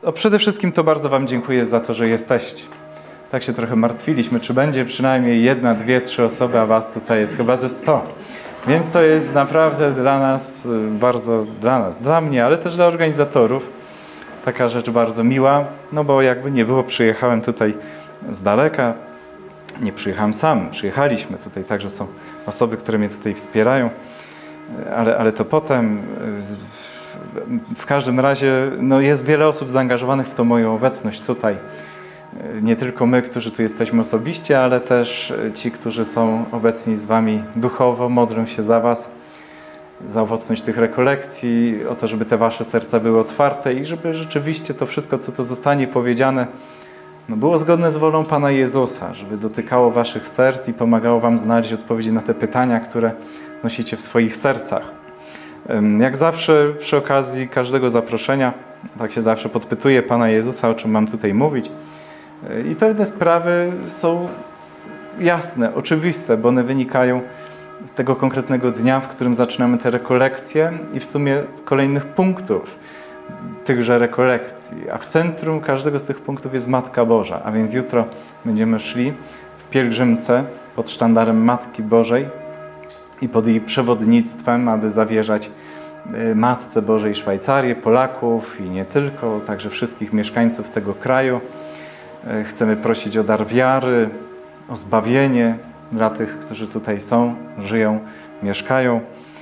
przede wszystkim to bardzo wam dziękuję za to, że jesteście. Tak się trochę martwiliśmy, czy będzie przynajmniej 1, 2, 3 osoby, a was tutaj jest chyba ze 100. Więc to jest naprawdę dla nas, dla mnie, ale też dla organizatorów, taka rzecz bardzo miła, no bo jakby nie było, przyjechałem tutaj z daleka, nie przyjechałem sam, przyjechaliśmy tutaj, także są osoby, które mnie tutaj wspierają, ale to potem. W każdym razie no jest wiele osób zaangażowanych w tą moją obecność tutaj. Nie tylko my, którzy tu jesteśmy osobiście, ale też ci, którzy są obecni z wami duchowo, modlą się za was, za owocność tych rekolekcji, o to, żeby te wasze serca były otwarte i żeby rzeczywiście to wszystko, co to zostanie powiedziane, no było zgodne z wolą Pana Jezusa, żeby dotykało waszych serc i pomagało wam znaleźć odpowiedzi na te pytania, które nosicie w swoich sercach. Jak zawsze przy okazji każdego zaproszenia, tak się zawsze podpytuję Pana Jezusa, o czym mam tutaj mówić. I pewne sprawy są jasne, oczywiste, bo one wynikają z tego konkretnego dnia, w którym zaczynamy te rekolekcje i w sumie z kolejnych punktów tychże rekolekcji. A w centrum każdego z tych punktów jest Matka Boża, a więc jutro będziemy szli w pielgrzymce pod sztandarem Matki Bożej i pod jej przewodnictwem, aby zawierzać Matce Bożej Szwajcarię, Polaków i nie tylko, także wszystkich mieszkańców tego kraju. Chcemy prosić o dar wiary, o zbawienie dla tych, którzy tutaj są, żyją, mieszkają.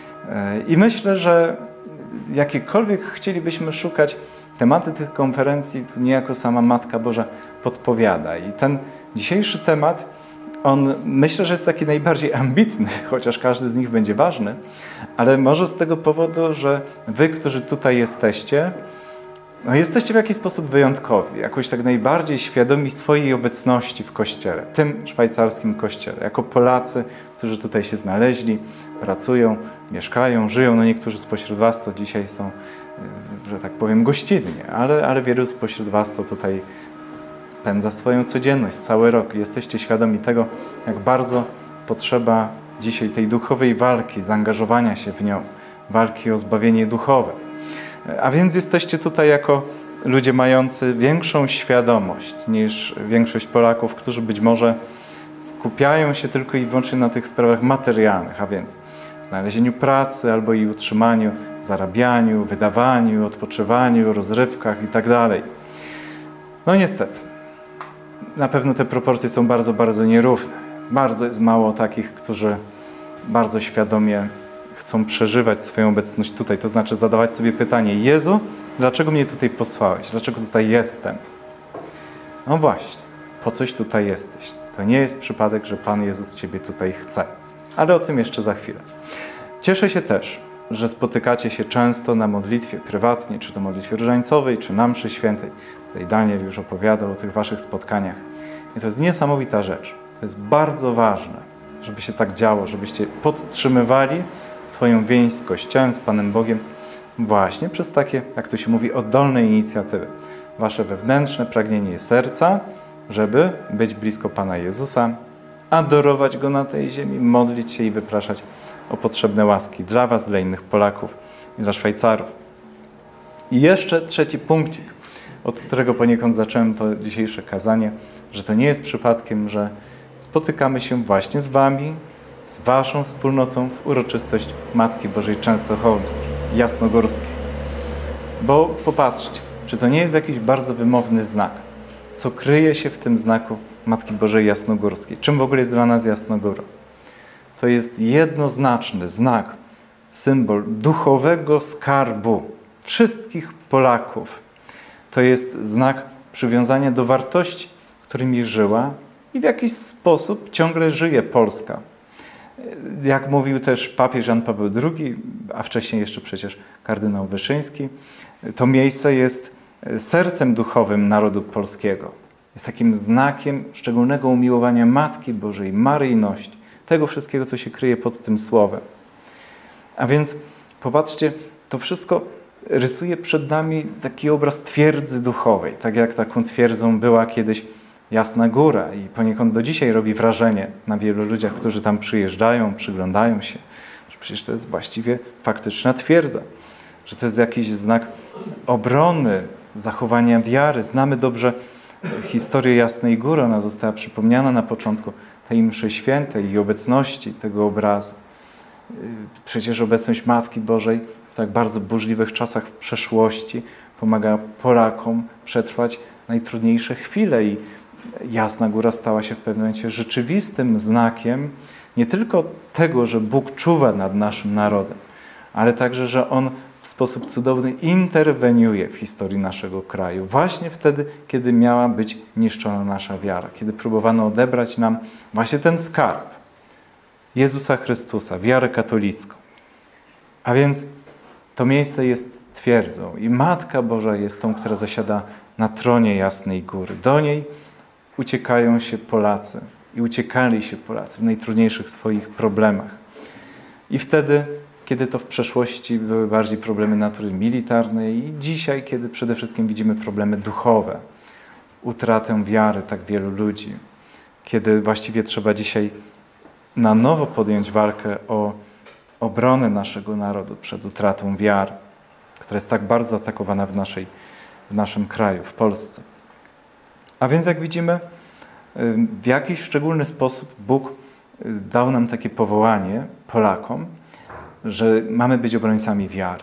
I myślę, że jakiekolwiek chcielibyśmy szukać, tematy tych konferencji, to niejako sama Matka Boża podpowiada. I ten dzisiejszy temat, on myślę, że jest taki najbardziej ambitny, chociaż każdy z nich będzie ważny, ale może z tego powodu, że wy, którzy tutaj jesteście, no jesteście w jakiś sposób wyjątkowi, jakoś tak najbardziej świadomi swojej obecności w Kościele, tym szwajcarskim Kościele, jako Polacy, którzy tutaj się znaleźli, pracują, mieszkają, żyją. No niektórzy spośród was to dzisiaj są, że tak powiem, gościnnie, ale wielu spośród was to tutaj spędza swoją codzienność, cały rok. Jesteście świadomi tego, jak bardzo potrzeba dzisiaj tej duchowej walki, zaangażowania się w nią, walki o zbawienie duchowe. A więc jesteście tutaj jako ludzie mający większą świadomość niż większość Polaków, którzy być może skupiają się tylko i wyłącznie na tych sprawach materialnych, a więc znalezieniu pracy albo jej utrzymaniu, zarabianiu, wydawaniu, odpoczywaniu, rozrywkach itd. No niestety, na pewno te proporcje są bardzo, bardzo nierówne. Bardzo jest mało takich, którzy bardzo świadomie chcą przeżywać swoją obecność tutaj, to znaczy zadawać sobie pytanie: Jezu, dlaczego mnie tutaj posłałeś? Dlaczego tutaj jestem? No właśnie, po coś tutaj jesteś. To nie jest przypadek, że Pan Jezus ciebie tutaj chce. Ale o tym jeszcze za chwilę. Cieszę się też, że spotykacie się często na modlitwie prywatnie, czy to modlitwie różańcowej, czy na mszy świętej. Tutaj Daniel już opowiadał o tych waszych spotkaniach. I to jest niesamowita rzecz. To jest bardzo ważne, żeby się tak działo, żebyście podtrzymywali swoją więź z Kościołem, z Panem Bogiem właśnie przez takie, jak to się mówi, oddolne inicjatywy. Wasze wewnętrzne pragnienie serca, żeby być blisko Pana Jezusa, adorować Go na tej ziemi, modlić się i wypraszać o potrzebne łaski dla was, dla innych Polaków i dla Szwajcarów. I jeszcze trzeci punkcik, od którego poniekąd zacząłem to dzisiejsze kazanie, że to nie jest przypadkiem, że spotykamy się właśnie z wami, z waszą wspólnotą w uroczystość Matki Bożej Częstochowskiej, Jasnogórskiej. Bo popatrzcie, czy to nie jest jakiś bardzo wymowny znak? Co kryje się w tym znaku Matki Bożej Jasnogórskiej? Czym w ogóle jest dla nas Jasnogóra? To jest jednoznaczny znak, symbol duchowego skarbu wszystkich Polaków. To jest znak przywiązania do wartości, którymi żyła i w jakiś sposób ciągle żyje Polska. Jak mówił też papież Jan Paweł II, a wcześniej jeszcze przecież kardynał Wyszyński, to miejsce jest sercem duchowym narodu polskiego. Jest takim znakiem szczególnego umiłowania Matki Bożej, maryjności, tego wszystkiego, co się kryje pod tym słowem. A więc popatrzcie, to wszystko rysuje przed nami taki obraz twierdzy duchowej, tak jak taką twierdzą była kiedyś Jasna Góra i poniekąd do dzisiaj robi wrażenie na wielu ludziach, którzy tam przyjeżdżają, przyglądają się, że przecież to jest właściwie faktyczna twierdza, że to jest jakiś znak obrony zachowania wiary. Znamy dobrze historię Jasnej Góry. Ona została przypomniana na początku tej mszy świętej i obecności tego obrazu. Przecież obecność Matki Bożej w tak bardzo burzliwych czasach w przeszłości pomaga Polakom przetrwać najtrudniejsze chwile i Jasna Góra stała się w pewnym momencie rzeczywistym znakiem nie tylko tego, że Bóg czuwa nad naszym narodem, ale także, że On w sposób cudowny interweniuje w historii naszego kraju. Właśnie wtedy, kiedy miała być niszczona nasza wiara, kiedy próbowano odebrać nam właśnie ten skarb Jezusa Chrystusa, wiarę katolicką. A więc to miejsce jest twierdzą i Matka Boża jest tą, która zasiada na tronie Jasnej Góry. Do niej uciekają się Polacy i uciekali się Polacy w najtrudniejszych swoich problemach. I wtedy, kiedy to w przeszłości były bardziej problemy natury militarnej i dzisiaj, kiedy przede wszystkim widzimy problemy duchowe, utratę wiary tak wielu ludzi, kiedy właściwie trzeba dzisiaj na nowo podjąć walkę o obronę naszego narodu przed utratą wiary, która jest tak bardzo atakowana w naszym kraju, w Polsce. A więc jak widzimy, w jakiś szczególny sposób Bóg dał nam takie powołanie, Polakom, że mamy być obrońcami wiary.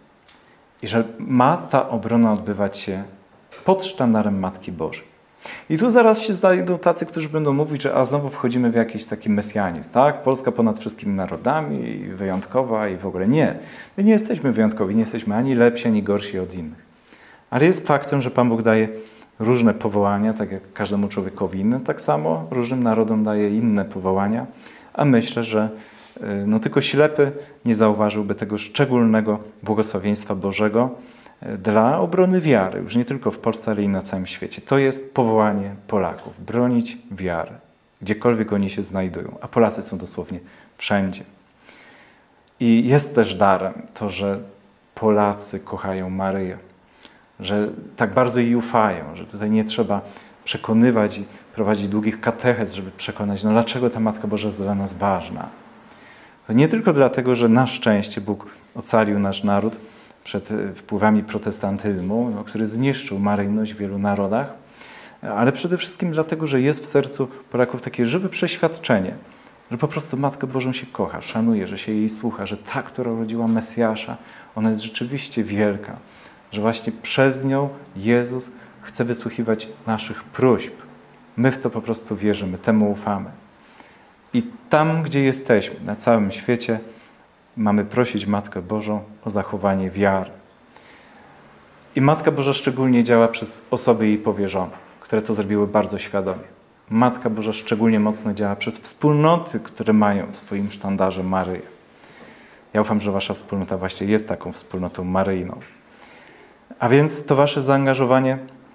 I że ma ta obrona odbywać się pod sztandarem Matki Bożej. I tu zaraz się znajdą tacy, którzy będą mówić, że znowu wchodzimy w jakiś taki mesjanizm, tak? Polska ponad wszystkimi narodami, wyjątkowa i w ogóle nie. My nie jesteśmy wyjątkowi, nie jesteśmy ani lepsi, ani gorsi od innych. Ale jest faktem, że Pan Bóg daje różne powołania, tak jak każdemu człowiekowi innym, tak samo różnym narodom daje inne powołania, a myślę, że tylko ślepy nie zauważyłby tego szczególnego błogosławieństwa Bożego dla obrony wiary, już nie tylko w Polsce, ale i na całym świecie. To jest powołanie Polaków, bronić wiary, gdziekolwiek oni się znajdują, a Polacy są dosłownie wszędzie. I jest też darem to, że Polacy kochają Maryję, że tak bardzo jej ufają, że tutaj nie trzeba przekonywać i prowadzić długich katechez, żeby przekonać, dlaczego ta Matka Boża jest dla nas ważna. To nie tylko dlatego, że na szczęście Bóg ocalił nasz naród przed wpływami protestantyzmu, który zniszczył maryjność w wielu narodach, ale przede wszystkim dlatego, że jest w sercu Polaków takie żywe przeświadczenie, że po prostu Matkę Bożą się kocha, szanuje, że się jej słucha, że ta, która urodziła Mesjasza, ona jest rzeczywiście wielka, że właśnie przez nią Jezus chce wysłuchiwać naszych próśb. My w to po prostu wierzymy, temu ufamy. I tam, gdzie jesteśmy, na całym świecie, mamy prosić Matkę Bożą o zachowanie wiary. I Matka Boża szczególnie działa przez osoby jej powierzone, które to zrobiły bardzo świadomie. Matka Boża szczególnie mocno działa przez wspólnoty, które mają w swoim sztandarze Maryję. Ja ufam, że wasza wspólnota właśnie jest taką wspólnotą maryjną. A więc to wasze zaangażowanie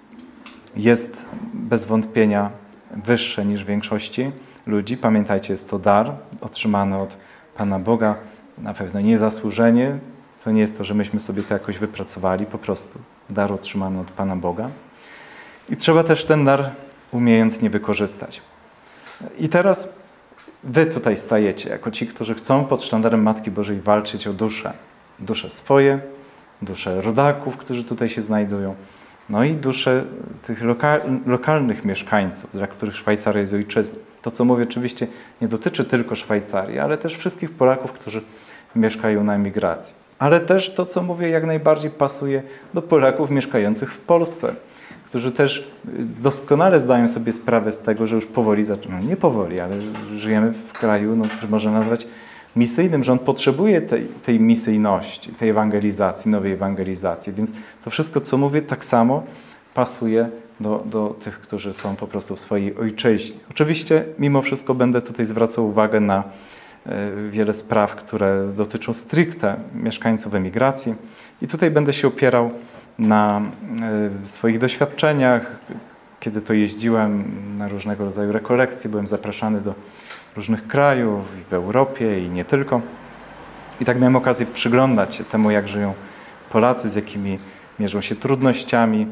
jest bez wątpienia wyższe niż większości ludzi. Pamiętajcie, jest to dar otrzymany od Pana Boga, na pewno niezasłużenie. To nie jest to, że myśmy sobie to jakoś wypracowali, po prostu dar otrzymany od Pana Boga. I trzeba też ten dar umiejętnie wykorzystać. I teraz wy tutaj stajecie, jako ci, którzy chcą pod sztandarem Matki Bożej walczyć o dusze. Dusze swoje, dusze rodaków, którzy tutaj się znajdują, no i dusze tych lokalnych mieszkańców, dla których Szwajcaria jest ojczyzną. To, co mówię, oczywiście nie dotyczy tylko Szwajcarii, ale też wszystkich Polaków, którzy mieszkają na emigracji. Ale też to, co mówię, jak najbardziej pasuje do Polaków mieszkających w Polsce, którzy też doskonale zdają sobie sprawę z tego, że już powoli, nie powoli, ale żyjemy w kraju, który można nazwać misyjnym, że on potrzebuje tej misyjności, tej ewangelizacji, nowej ewangelizacji. Więc to wszystko, co mówię, tak samo pasuje do tych, którzy są po prostu w swojej ojczyźnie. Oczywiście, mimo wszystko będę tutaj zwracał uwagę na wiele spraw, które dotyczą stricte mieszkańców emigracji. I tutaj będę się opierał na swoich doświadczeniach, kiedy to jeździłem na różnego rodzaju rekolekcje, byłem zapraszany do różnych krajów w Europie i nie tylko. I tak miałem okazję przyglądać się temu, jak żyją Polacy, z jakimi mierzą się trudnościami.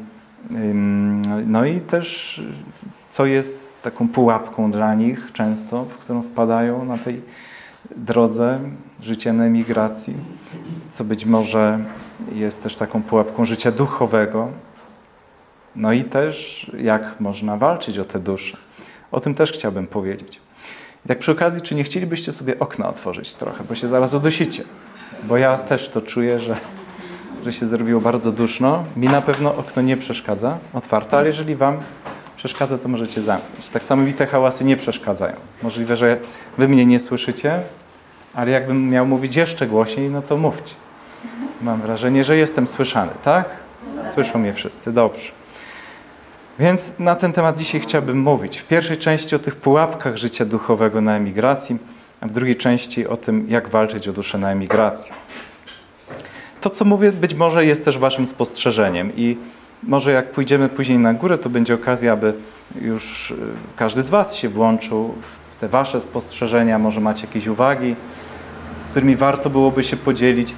No i też, co jest taką pułapką dla nich często, w którą wpadają na tej drodze życia na emigracji, co być może jest też taką pułapką życia duchowego, No i też jak można walczyć o te dusze. O tym też chciałbym powiedzieć. I tak przy okazji, czy nie chcielibyście sobie okna otworzyć trochę, bo się zaraz udusicie? Bo ja też to czuję, że się zrobiło bardzo duszno. Mi na pewno okno nie przeszkadza, otwarte, ale jeżeli wam przeszkadza, to możecie zamknąć. Tak samo mi te hałasy nie przeszkadzają. Możliwe, że wy mnie nie słyszycie, ale jakbym miał mówić jeszcze głośniej, no to mówcie. Mam wrażenie, że jestem słyszany, tak? Słyszą mnie wszyscy, dobrze. Więc na ten temat dzisiaj chciałbym mówić. W pierwszej części o tych pułapkach życia duchowego na emigracji, a w drugiej części o tym, jak walczyć o duszę na emigracji. To, co mówię, być może jest też waszym spostrzeżeniem i może jak pójdziemy później na górę, to będzie okazja, aby już każdy z was się włączył w te wasze spostrzeżenia, może macie jakieś uwagi, z którymi warto byłoby się podzielić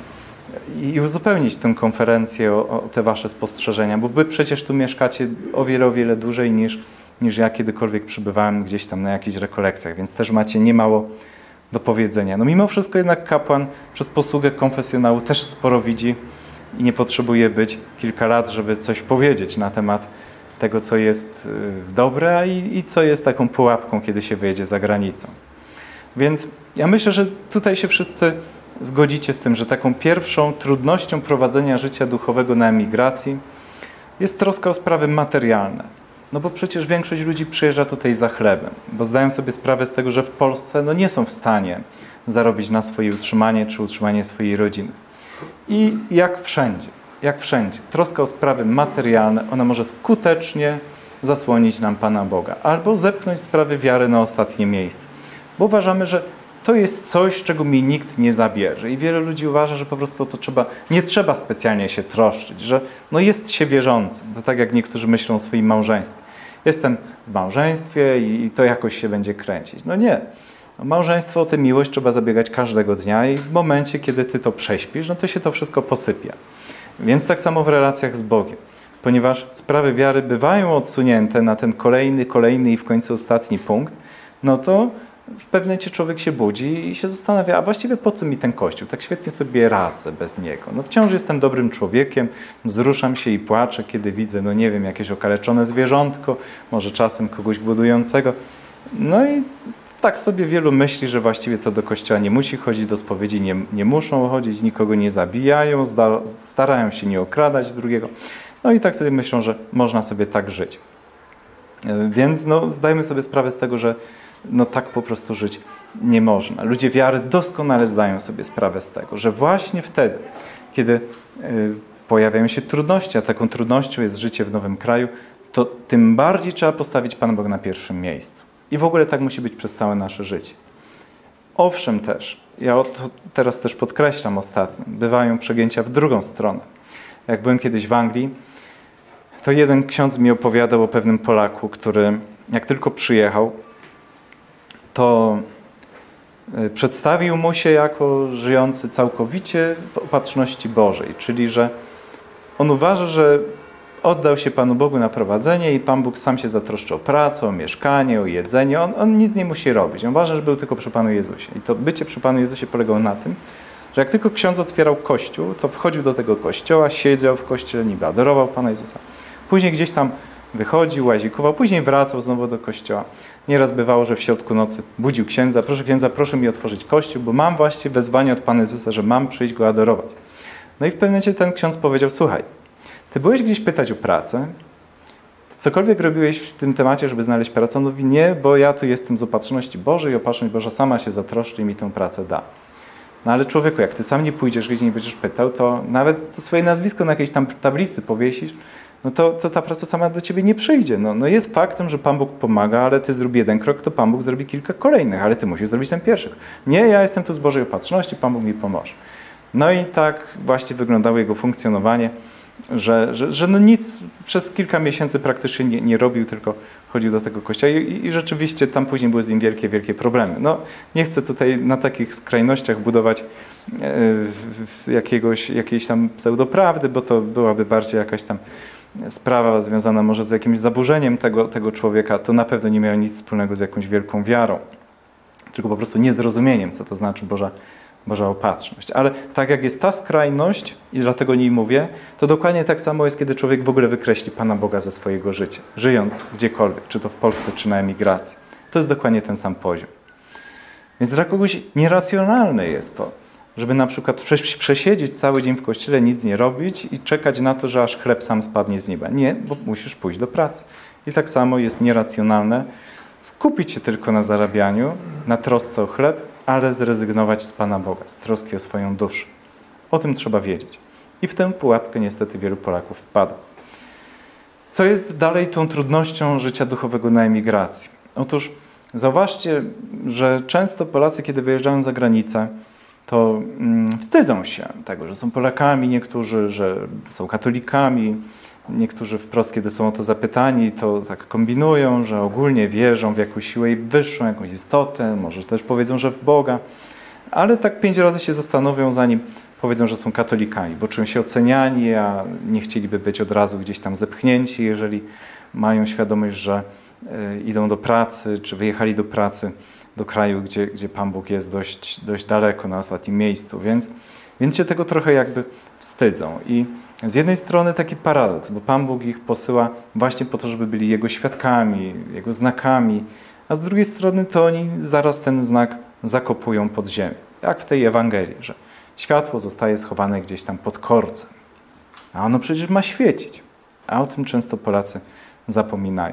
i uzupełnić tę konferencję o te wasze spostrzeżenia, bo wy przecież tu mieszkacie o wiele dłużej niż ja kiedykolwiek przybywałem gdzieś tam na jakichś rekolekcjach, więc też macie niemało do powiedzenia. No mimo wszystko jednak kapłan przez posługę konfesjonału też sporo widzi i nie potrzebuje być kilka lat, żeby coś powiedzieć na temat tego, co jest dobre i co jest taką pułapką, kiedy się wyjedzie za granicą. Więc ja myślę, że tutaj się wszyscy zgodzicie z tym, że taką pierwszą trudnością prowadzenia życia duchowego na emigracji jest troska o sprawy materialne. No bo przecież większość ludzi przyjeżdża tutaj za chlebem, bo zdają sobie sprawę z tego, że w Polsce nie są w stanie zarobić na swoje utrzymanie czy utrzymanie swojej rodziny. I jak wszędzie, troska o sprawy materialne, ona może skutecznie zasłonić nam Pana Boga albo zepchnąć sprawy wiary na ostatnie miejsce. Bo uważamy, że to jest coś, czego mi nikt nie zabierze. I wiele ludzi uważa, że po prostu nie trzeba specjalnie się troszczyć, że jest się wierzącym. To tak jak niektórzy myślą o swoim małżeństwie. Jestem w małżeństwie i to jakoś się będzie kręcić. No nie. Małżeństwo, o tę miłość trzeba zabiegać każdego dnia i w momencie, kiedy ty to prześpisz, no to się to wszystko posypia. Więc tak samo w relacjach z Bogiem. Ponieważ sprawy wiary bywają odsunięte na ten kolejny i w końcu ostatni punkt, no to w pewnym momencie człowiek się budzi i się zastanawia, a właściwie po co mi ten Kościół? Tak świetnie sobie radzę bez niego. No wciąż jestem dobrym człowiekiem, wzruszam się i płaczę, kiedy widzę, no nie wiem, jakieś okaleczone zwierzątko, może czasem kogoś głodującego. No i tak sobie wielu myśli, że właściwie to do kościoła nie musi chodzić, do spowiedzi nie muszą chodzić, nikogo nie zabijają, starają się nie okradać drugiego. No i tak sobie myślą, że można sobie tak żyć. Więc zdajmy sobie sprawę z tego, że tak po prostu żyć nie można. Ludzie wiary doskonale zdają sobie sprawę z tego, że właśnie wtedy, kiedy pojawiają się trudności, a taką trudnością jest życie w nowym kraju, to tym bardziej trzeba postawić Pana Boga na pierwszym miejscu. I w ogóle tak musi być przez całe nasze życie. Owszem też, ja to teraz też podkreślam ostatnio, bywają przegięcia w drugą stronę. Jak byłem kiedyś w Anglii, to jeden ksiądz mi opowiadał o pewnym Polaku, który jak tylko przyjechał, to przedstawił mu się jako żyjący całkowicie w opatrzności Bożej, czyli że on uważa, że oddał się Panu Bogu na prowadzenie i Pan Bóg sam się zatroszczy o pracę, o mieszkanie, o jedzenie. On nic nie musi robić. On uważa, że był tylko przy Panu Jezusie. I to bycie przy Panu Jezusie polegało na tym, że jak tylko ksiądz otwierał kościół, to wchodził do tego kościoła, siedział w kościele, niby adorował Pana Jezusa. Później gdzieś tam wychodził, łazikował, później wracał znowu do kościoła. Nieraz bywało, że w środku nocy budził księdza, proszę mi otworzyć kościół, bo mam właśnie wezwanie od Pana Jezusa, że mam przyjść Go adorować. No i w pewnym momencie ten ksiądz powiedział, słuchaj, ty byłeś gdzieś pytać o pracę, cokolwiek robiłeś w tym temacie, żeby znaleźć pracę? On mówi, nie, bo ja tu jestem z opatrzności Bożej i opatrzność Boża sama się zatroszczy i mi tę pracę da. No ale człowieku, jak ty sam nie pójdziesz, gdzieś nie będziesz pytał, to nawet to swoje nazwisko na jakiejś tam tablicy powiesisz, no to ta praca sama do ciebie nie przyjdzie. No jest faktem, że Pan Bóg pomaga, ale ty zrób jeden krok, to Pan Bóg zrobi kilka kolejnych, ale ty musisz zrobić ten pierwszy. Nie, ja jestem tu z Bożej opatrzności, Pan Bóg mi pomoże. No i tak właśnie wyglądało jego funkcjonowanie, że nic przez kilka miesięcy praktycznie nie robił, tylko chodził do tego kościoła i rzeczywiście tam później były z nim wielkie problemy. No, nie chcę tutaj na takich skrajnościach budować jakiejś tam pseudoprawdy, bo to byłaby bardziej jakaś tam sprawa związana może z jakimś zaburzeniem tego człowieka. To na pewno nie miało nic wspólnego z jakąś wielką wiarą, tylko po prostu niezrozumieniem, co to znaczy Boża opatrzność. Ale tak jak jest ta skrajność, i dlatego o niej mówię, to dokładnie tak samo jest, kiedy człowiek w ogóle wykreśli Pana Boga ze swojego życia, żyjąc gdziekolwiek, czy to w Polsce, czy na emigracji. To jest dokładnie ten sam poziom. Więc dla kogoś nieracjonalne jest to, żeby na przykład przesiedzieć cały dzień w kościele, nic nie robić i czekać na to, że aż chleb sam spadnie z nieba. Nie, bo musisz pójść do pracy. I tak samo jest nieracjonalne skupić się tylko na zarabianiu, na trosce o chleb, ale zrezygnować z Pana Boga, z troski o swoją duszę. O tym trzeba wiedzieć. I w tę pułapkę niestety wielu Polaków wpada. Co jest dalej tą trudnością życia duchowego na emigracji? Otóż zauważcie, że często Polacy, kiedy wyjeżdżają za granicę, to wstydzą się tego, że są Polakami niektórzy, że są katolikami. Niektórzy wprost, kiedy są o to zapytani, to tak kombinują, że ogólnie wierzą w jakąś siłę wyższą, jakąś istotę, może też powiedzą, że w Boga, ale tak 5 razy się zastanowią, zanim powiedzą, że są katolikami, bo czują się oceniani, a nie chcieliby być od razu gdzieś tam zepchnięci, jeżeli mają świadomość, że idą do pracy, czy wyjechali do pracy do kraju, gdzie Pan Bóg jest dość daleko, na ostatnim miejscu, więc się tego trochę jakby wstydzą. I z jednej strony taki paradoks, bo Pan Bóg ich posyła właśnie po to, żeby byli Jego świadkami, Jego znakami, a z drugiej strony to oni zaraz ten znak zakopują pod ziemię. Jak w tej Ewangelii, że światło zostaje schowane gdzieś tam pod korcem. A ono przecież ma świecić. A o tym często Polacy zapominają.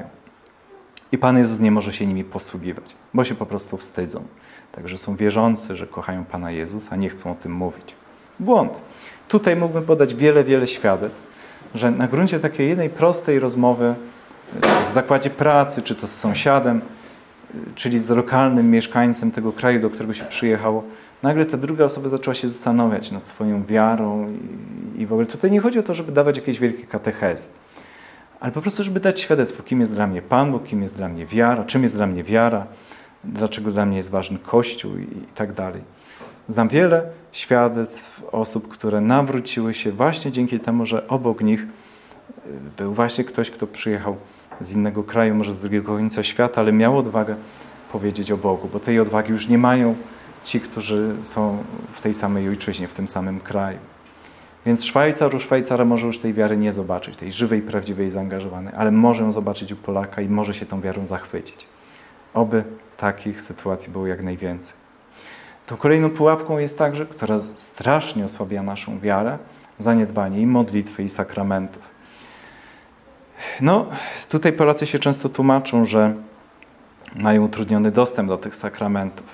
I Pan Jezus nie może się nimi posługiwać, bo się po prostu wstydzą. Także są wierzący, że kochają Pana Jezusa, a nie chcą o tym mówić. Błąd. Tutaj mógłbym podać wiele świadectw, że na gruncie takiej jednej prostej rozmowy w zakładzie pracy, czy to z sąsiadem, czyli z lokalnym mieszkańcem tego kraju, do którego się przyjechało, nagle ta druga osoba zaczęła się zastanawiać nad swoją wiarą i w ogóle tutaj nie chodzi o to, żeby dawać jakieś wielkie katechezy, ale po prostu, żeby dać świadectwo, kim jest dla mnie Pan Bóg, kim jest dla mnie wiara, czym jest dla mnie wiara, dlaczego dla mnie jest ważny Kościół i tak dalej. Znam wiele świadectw osób, które nawróciły się właśnie dzięki temu, że obok nich był właśnie ktoś, kto przyjechał z innego kraju, może z drugiego końca świata, ale miał odwagę powiedzieć o Bogu, bo tej odwagi już nie mają ci, którzy są w tej samej ojczyźnie, w tym samym kraju. Więc Szwajcara może już tej wiary nie zobaczyć, tej żywej, prawdziwej, zaangażowanej, ale może ją zobaczyć u Polaka i może się tą wiarą zachwycić. Oby takich sytuacji było jak najwięcej. To kolejną pułapką jest także, która strasznie osłabia naszą wiarę, zaniedbanie i modlitwy, i sakramentów. No, tutaj Polacy się często tłumaczą, że mają utrudniony dostęp do tych sakramentów,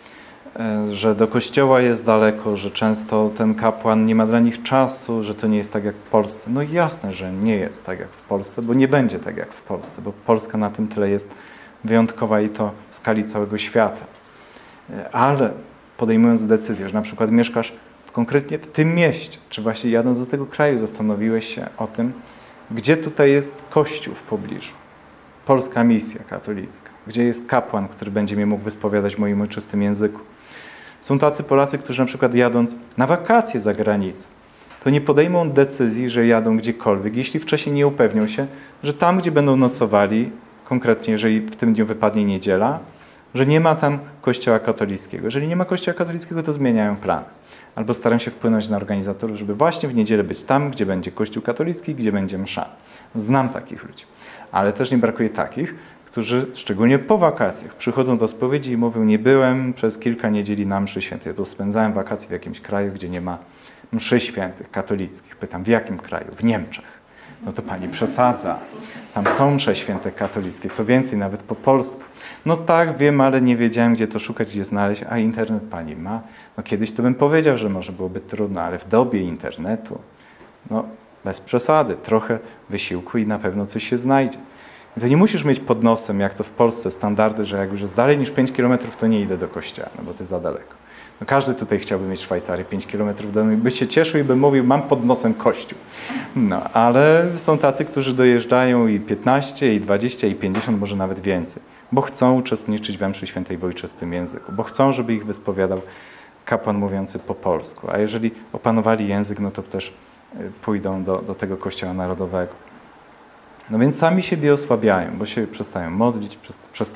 że do kościoła jest daleko, że często ten kapłan nie ma dla nich czasu, że to nie jest tak jak w Polsce. No jasne, że nie jest tak jak w Polsce, bo nie będzie tak jak w Polsce, bo Polska na tym tyle jest wyjątkowa i to w skali całego świata. Ale podejmując decyzję, że na przykład mieszkasz konkretnie w tym mieście, czy właśnie jadąc do tego kraju zastanowiłeś się o tym, gdzie tutaj jest kościół w pobliżu, polska misja katolicka, gdzie jest kapłan, który będzie mnie mógł wyspowiadać w moim ojczystym języku. Są tacy Polacy, którzy na przykład jadąc na wakacje za granicę, to nie podejmą decyzji, że jadą gdziekolwiek, jeśli wcześniej nie upewnią się, że tam, gdzie będą nocowali, konkretnie jeżeli w tym dniu wypadnie niedziela, że nie ma tam kościoła katolickiego. Jeżeli nie ma kościoła katolickiego, to zmieniają plan. Albo starają się wpłynąć na organizatorów, żeby właśnie w niedzielę być tam, gdzie będzie kościół katolicki, gdzie będzie msza. Znam takich ludzi. Ale też nie brakuje takich, którzy szczególnie po wakacjach przychodzą do spowiedzi i mówią, nie byłem przez kilka niedzieli na mszy świętej, to spędzałem wakacje w jakimś kraju, gdzie nie ma mszy świętych katolickich. Pytam, w jakim kraju? W Niemczech. No to pani przesadza. Tam są msze święte katolickie, co więcej, nawet po polsku. No tak, wiem, ale nie wiedziałem, gdzie to szukać, gdzie znaleźć, a internet pani ma. No kiedyś to bym powiedział, że może byłoby trudno, ale w dobie internetu, no bez przesady, trochę wysiłku i na pewno coś się znajdzie. I to nie musisz mieć pod nosem, jak to w Polsce, standardy, że jak już jest dalej niż 5 km, to nie idę do kościoła, no bo to jest za daleko. No każdy tutaj chciałby mieć w Szwajcarii 5 km do domu, by się cieszył i by mówił, mam pod nosem kościół. No, ale są tacy, którzy dojeżdżają i 15, i 20, i 50, może nawet więcej, bo chcą uczestniczyć w mszy świętej w ojczystym języku, bo chcą, żeby ich wyspowiadał kapłan mówiący po polsku. A jeżeli opanowali język, no to też pójdą do tego kościoła narodowego. No więc sami siebie osłabiają, bo się przestają modlić, przestają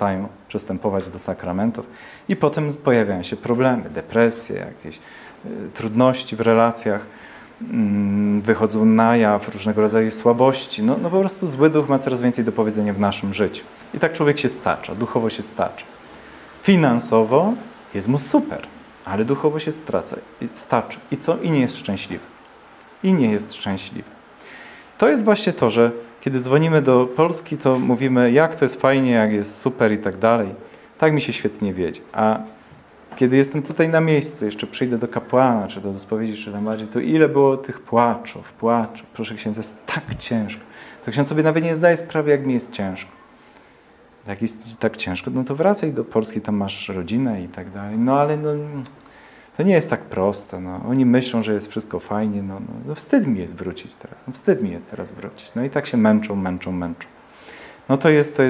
przystępować do sakramentów i potem pojawiają się problemy, depresje, jakieś trudności w relacjach, wychodzą na jaw różnego rodzaju słabości. No po prostu zły duch ma coraz więcej do powiedzenia w naszym życiu. I tak człowiek się stacza, duchowo się stacza. Finansowo jest mu super, ale duchowo się stacza. I co? I nie jest szczęśliwy. I nie jest szczęśliwy. To jest właśnie to, że kiedy dzwonimy do Polski, to mówimy, jak to jest fajnie, jak jest super i tak dalej. Tak mi się świetnie wiedzie. A kiedy jestem tutaj na miejscu, jeszcze przyjdę do kapłana, czy do spowiedzi, czy tam bardziej, to ile było tych płaczów. Proszę księdza, jest tak ciężko. To ksiądz sobie nawet nie zdaje sprawy, jak mi jest ciężko. Jak jest ci tak ciężko, no to wracaj do Polski, tam masz rodzinę i tak dalej. No ale to nie jest tak proste. No. Oni myślą, że jest wszystko fajnie. No wstyd mi jest wrócić teraz. No wstyd mi jest teraz wrócić. No i tak się męczą. No to jest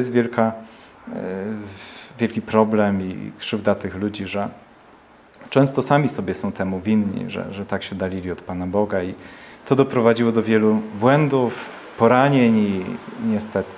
wielki problem i krzywda tych ludzi, że często sami sobie są temu winni, że tak się dalili od Pana Boga i to doprowadziło do wielu błędów, poranień i niestety.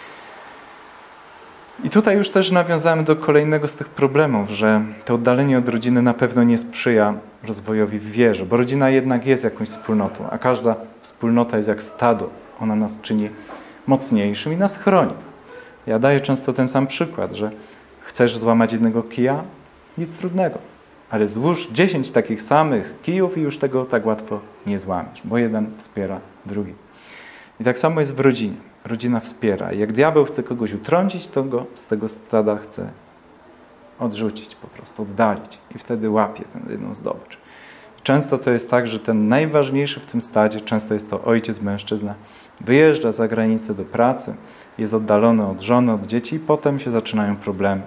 I tutaj już też nawiązałem do kolejnego z tych problemów, że to oddalenie od rodziny na pewno nie sprzyja rozwojowi w wierze, bo rodzina jednak jest jakąś wspólnotą, a każda wspólnota jest jak stado. Ona nas czyni mocniejszym i nas chroni. Ja daję często ten sam przykład, że chcesz złamać jednego kija? Nic trudnego. Ale złóż 10 takich samych kijów i już tego tak łatwo nie złamiesz, bo jeden wspiera drugi. I tak samo jest w rodzinie. Rodzina wspiera. I jak diabeł chce kogoś utrącić, to go z tego stada chce odrzucić po prostu, oddalić. I wtedy łapie tę jedną zdobycz. Często to jest tak, że ten najważniejszy w tym stadzie, często jest to ojciec, mężczyzna, wyjeżdża za granicę do pracy, jest oddalony od żony, od dzieci i potem się zaczynają problemy.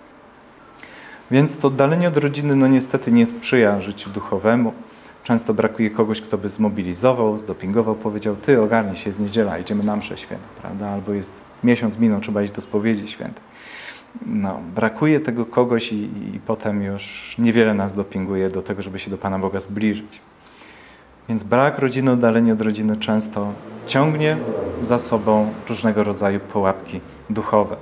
Więc to oddalenie od rodziny no niestety nie sprzyja życiu duchowemu. Często brakuje kogoś, kto by zmobilizował, zdopingował, powiedział, ty ogarnij się, jest niedziela, idziemy na mszę świętą, prawda? Albo jest miesiąc minął, trzeba iść do spowiedzi świętej. No, brakuje tego kogoś i potem już niewiele nas dopinguje do tego, żeby się do Pana Boga zbliżyć. Więc brak rodziny, oddalenie od rodziny często ciągnie za sobą różnego rodzaju pułapki duchowe.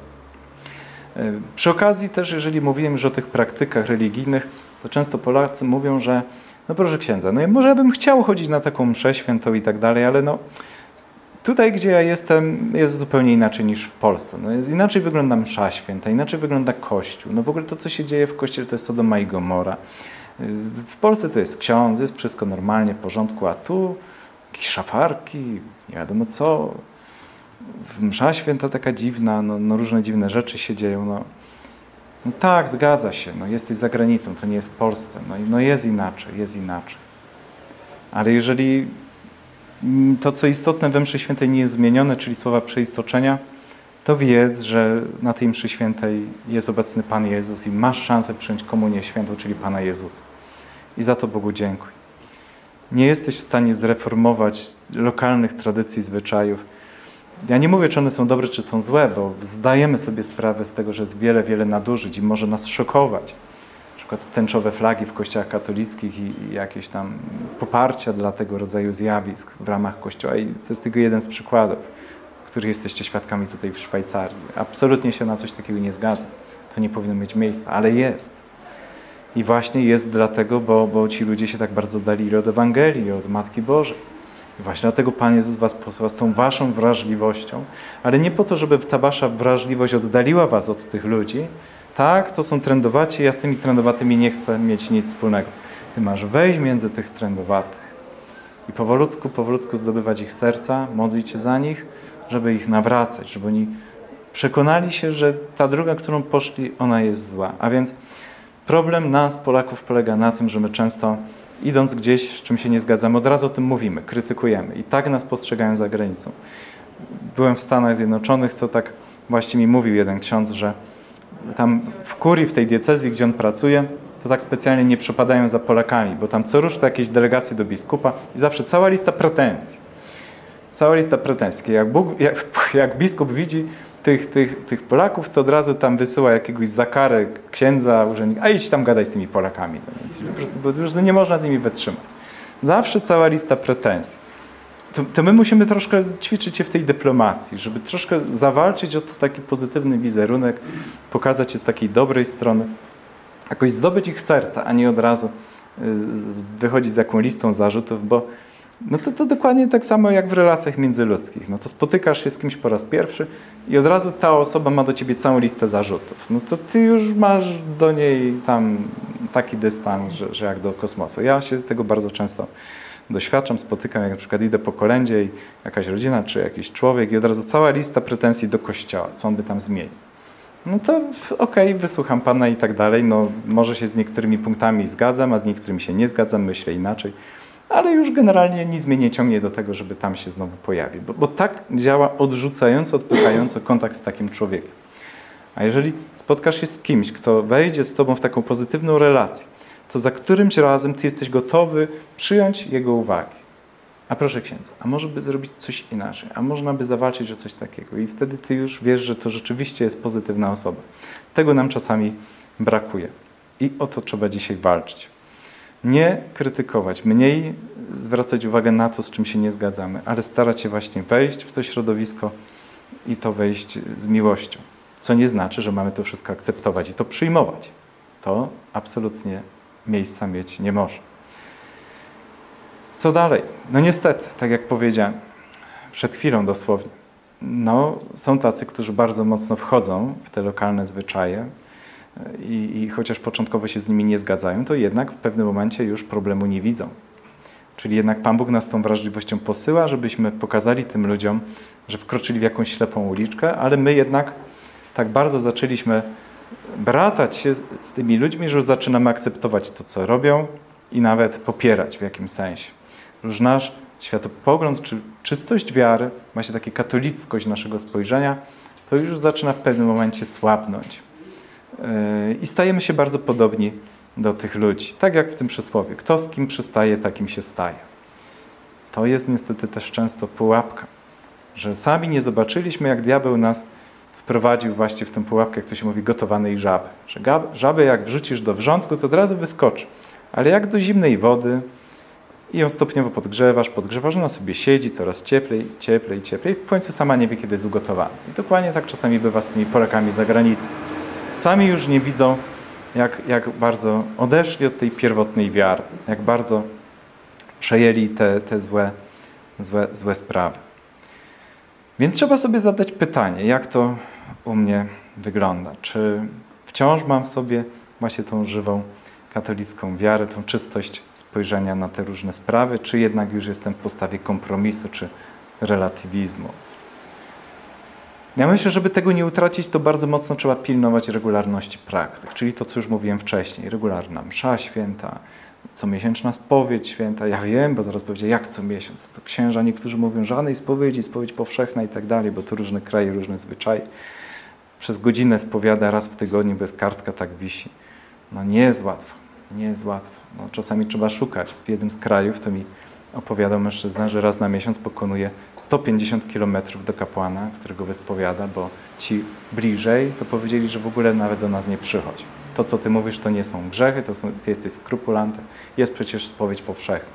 Przy okazji też, jeżeli mówiłem już o tych praktykach religijnych, to często Polacy mówią, że no proszę księdza, no może ja bym chciał chodzić na taką mszę świętą i tak dalej, ale no tutaj, gdzie ja jestem, jest zupełnie inaczej niż w Polsce. No inaczej wygląda msza święta, inaczej wygląda Kościół. No w ogóle to, co się dzieje w Kościele, to jest Sodoma i Gomora. W Polsce to jest ksiądz, jest wszystko normalnie, w porządku, a tu jakieś szafarki, nie wiadomo co. Msza święta taka dziwna, no różne dziwne rzeczy się dzieją. No tak, zgadza się, no jesteś za granicą, to nie jest w Polsce. No jest inaczej. Ale jeżeli to, co istotne we mszy świętej nie jest zmienione, czyli słowa przeistoczenia, to wiedz, że na tej mszy świętej jest obecny Pan Jezus i masz szansę przyjąć komunię świętą, czyli Pana Jezusa. I za to Bogu dziękuj. Nie jesteś w stanie zreformować lokalnych tradycji, zwyczajów. Ja nie mówię, czy one są dobre, czy są złe, bo zdajemy sobie sprawę z tego, że jest wiele nadużyć i może nas szokować. Na przykład tęczowe flagi w kościołach katolickich i jakieś tam poparcia dla tego rodzaju zjawisk w ramach Kościoła. I to jest tylko jeden z przykładów, których jesteście świadkami tutaj w Szwajcarii. Absolutnie się na coś takiego nie zgadzam. To nie powinno mieć miejsca, ale jest. I właśnie jest dlatego, bo ci ludzie się tak bardzo oddalili od Ewangelii, od Matki Bożej. I właśnie dlatego Pan Jezus was posłał z tą waszą wrażliwością, ale nie po to, żeby ta wasza wrażliwość oddaliła was od tych ludzi. Tak, to są trędowaci, ja z tymi trędowatymi nie chcę mieć nic wspólnego. Ty masz wejść między tych trędowatych i powolutku zdobywać ich serca, modlić się za nich, żeby ich nawracać, żeby oni przekonali się, że ta droga, którą poszli, ona jest zła. A więc problem nas, Polaków, polega na tym, że my często idąc gdzieś, z czym się nie zgadzamy, od razu o tym mówimy, krytykujemy. I tak nas postrzegają za granicą. Byłem w Stanach Zjednoczonych, to tak właśnie mi mówił jeden ksiądz, że tam w kurii, w tej diecezji, gdzie on pracuje, to tak specjalnie nie przepadają za Polakami, bo tam co rusz to jakieś delegacje do biskupa i zawsze cała lista pretensji. Cała lista pretensji. Jak biskup widzi tych Polaków, to od razu tam wysyła jakiegoś za karę księdza, urzędnika, a idź tam gadaj z tymi Polakami. No więc po prostu, bo już nie można z nimi wytrzymać. Zawsze cała lista pretensji. to my musimy troszkę ćwiczyć się w tej dyplomacji, żeby troszkę zawalczyć o to taki pozytywny wizerunek, pokazać się z takiej dobrej strony, jakoś zdobyć ich serca, a nie od razu wychodzić z jaką listą zarzutów, bo no to dokładnie tak samo jak w relacjach międzyludzkich. No to spotykasz się z kimś po raz pierwszy i od razu ta osoba ma do ciebie całą listę zarzutów. No to ty już masz do niej tam taki dystans, że jak do kosmosu. Ja się tego bardzo często doświadczam, spotykam, jak na przykład idę po kolędzie i jakaś rodzina czy jakiś człowiek i od razu cała lista pretensji do Kościoła, co on by tam zmienił. No to okej, wysłucham Pana i tak dalej. No może się z niektórymi punktami zgadzam, a z niektórymi się nie zgadzam, myślę inaczej. Ale już generalnie nic mnie nie ciągnie do tego, żeby tam się znowu pojawił. Bo tak działa odrzucająco, odpychająco kontakt z takim człowiekiem. A jeżeli spotkasz się z kimś, kto wejdzie z tobą w taką pozytywną relację, to za którymś razem ty jesteś gotowy przyjąć jego uwagi. A proszę księdza, a może by zrobić coś inaczej? A można by zawalczyć o coś takiego? I wtedy ty już wiesz, że to rzeczywiście jest pozytywna osoba. Tego nam czasami brakuje. I o to trzeba dzisiaj walczyć. Nie krytykować, mniej zwracać uwagę na to, z czym się nie zgadzamy, ale starać się właśnie wejść w to środowisko i to wejść z miłością. Co nie znaczy, że mamy to wszystko akceptować i to przyjmować. To absolutnie miejsca mieć nie może. Co dalej? No niestety, tak jak powiedziałem, przed chwilą dosłownie, no są tacy, którzy bardzo mocno wchodzą w te lokalne zwyczaje, i chociaż początkowo się z nimi nie zgadzają, to jednak w pewnym momencie już problemu nie widzą. Czyli jednak Pan Bóg nas tą wrażliwością posyła, żebyśmy pokazali tym ludziom, że wkroczyli w jakąś ślepą uliczkę, ale my jednak tak bardzo zaczęliśmy bratać się z tymi ludźmi, że już zaczynamy akceptować to, co robią i nawet popierać w jakimś sensie. Już nasz światopogląd czy czystość wiary, właśnie taka katolickość naszego spojrzenia, to już zaczyna w pewnym momencie słabnąć. I stajemy się bardzo podobni do tych ludzi. Tak jak w tym przysłowie. Kto z kim przystaje, takim się staje. To jest niestety też często pułapka, że sami nie zobaczyliśmy, jak diabeł nas wprowadził właśnie w tę pułapkę, jak to się mówi, gotowanej żaby. Że żabę jak wrzucisz do wrzątku, to od razu wyskoczy. Ale jak do zimnej wody i ją stopniowo podgrzewasz, ona sobie siedzi coraz cieplej i w końcu sama nie wie, kiedy jest ugotowana. I dokładnie tak czasami bywa z tymi Polakami za granicą. Sami już nie widzą, jak bardzo odeszli od tej pierwotnej wiary, jak bardzo przejęli te złe sprawy. Więc trzeba sobie zadać pytanie, jak to u mnie wygląda. Czy wciąż mam w sobie właśnie tą żywą katolicką wiarę, tą czystość spojrzenia na te różne sprawy, czy jednak już jestem w postawie kompromisu czy relatywizmu. Ja myślę, żeby tego nie utracić, to bardzo mocno trzeba pilnować regularności praktyk, czyli to, co już mówiłem wcześniej, regularna msza święta, comiesięczna spowiedź święta. Ja wiem, bo zaraz powiedzie, jak co miesiąc. To księża niektórzy mówią, żadnej spowiedzi, spowiedź powszechna i tak dalej, bo to różne kraje, różne zwyczaje. Przez godzinę spowiada raz w tygodniu, bez kartka tak wisi. No nie jest łatwo, nie jest łatwo. No, czasami trzeba szukać. W jednym z krajów to mi opowiadał mężczyzna, że raz na miesiąc pokonuje 150 km do kapłana, którego wyspowiada, bo ci bliżej to powiedzieli, że w ogóle nawet do nas nie przychodzi. To, co ty mówisz, to nie są grzechy, ty jesteś skrupulantem. Jest przecież spowiedź powszechna.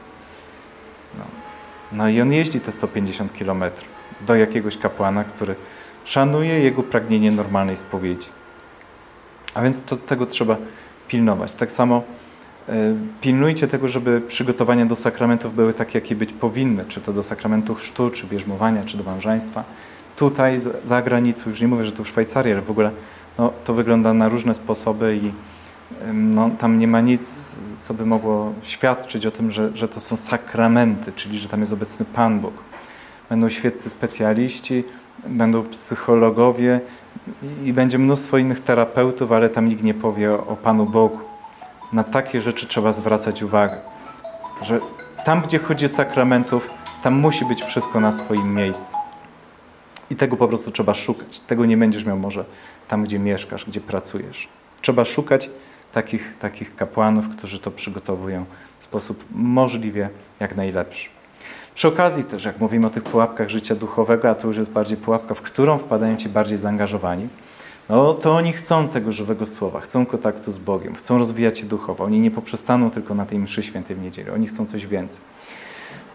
No i on jeździ te 150 km do jakiegoś kapłana, który szanuje jego pragnienie normalnej spowiedzi. A więc tego trzeba pilnować. Tak samo pilnujcie tego, żeby przygotowania do sakramentów były takie, jakie być powinny, czy to do sakramentu chrztu, czy bierzmowania, czy do małżeństwa. Tutaj, za granicą, już nie mówię, że to w Szwajcarii, ale w ogóle no, to wygląda na różne sposoby i no, tam nie ma nic, co by mogło świadczyć o tym, że to są sakramenty, czyli że tam jest obecny Pan Bóg. Będą świeccy specjaliści, będą psychologowie i będzie mnóstwo innych terapeutów, ale tam nikt nie powie o Panu Bogu. Na takie rzeczy trzeba zwracać uwagę, że tam, gdzie chodzi o sakramentów, tam musi być wszystko na swoim miejscu. I tego po prostu trzeba szukać. Tego nie będziesz miał może tam, gdzie mieszkasz, gdzie pracujesz. Trzeba szukać takich kapłanów, którzy to przygotowują w sposób możliwie jak najlepszy. Przy okazji też, jak mówimy o tych pułapkach życia duchowego, a to już jest bardziej pułapka, w którą wpadają ci bardziej zaangażowani, no to oni chcą tego żywego słowa, chcą kontaktu z Bogiem, chcą rozwijać się duchowo. Oni nie poprzestaną tylko na tej mszy świętej w niedzielę, oni chcą coś więcej.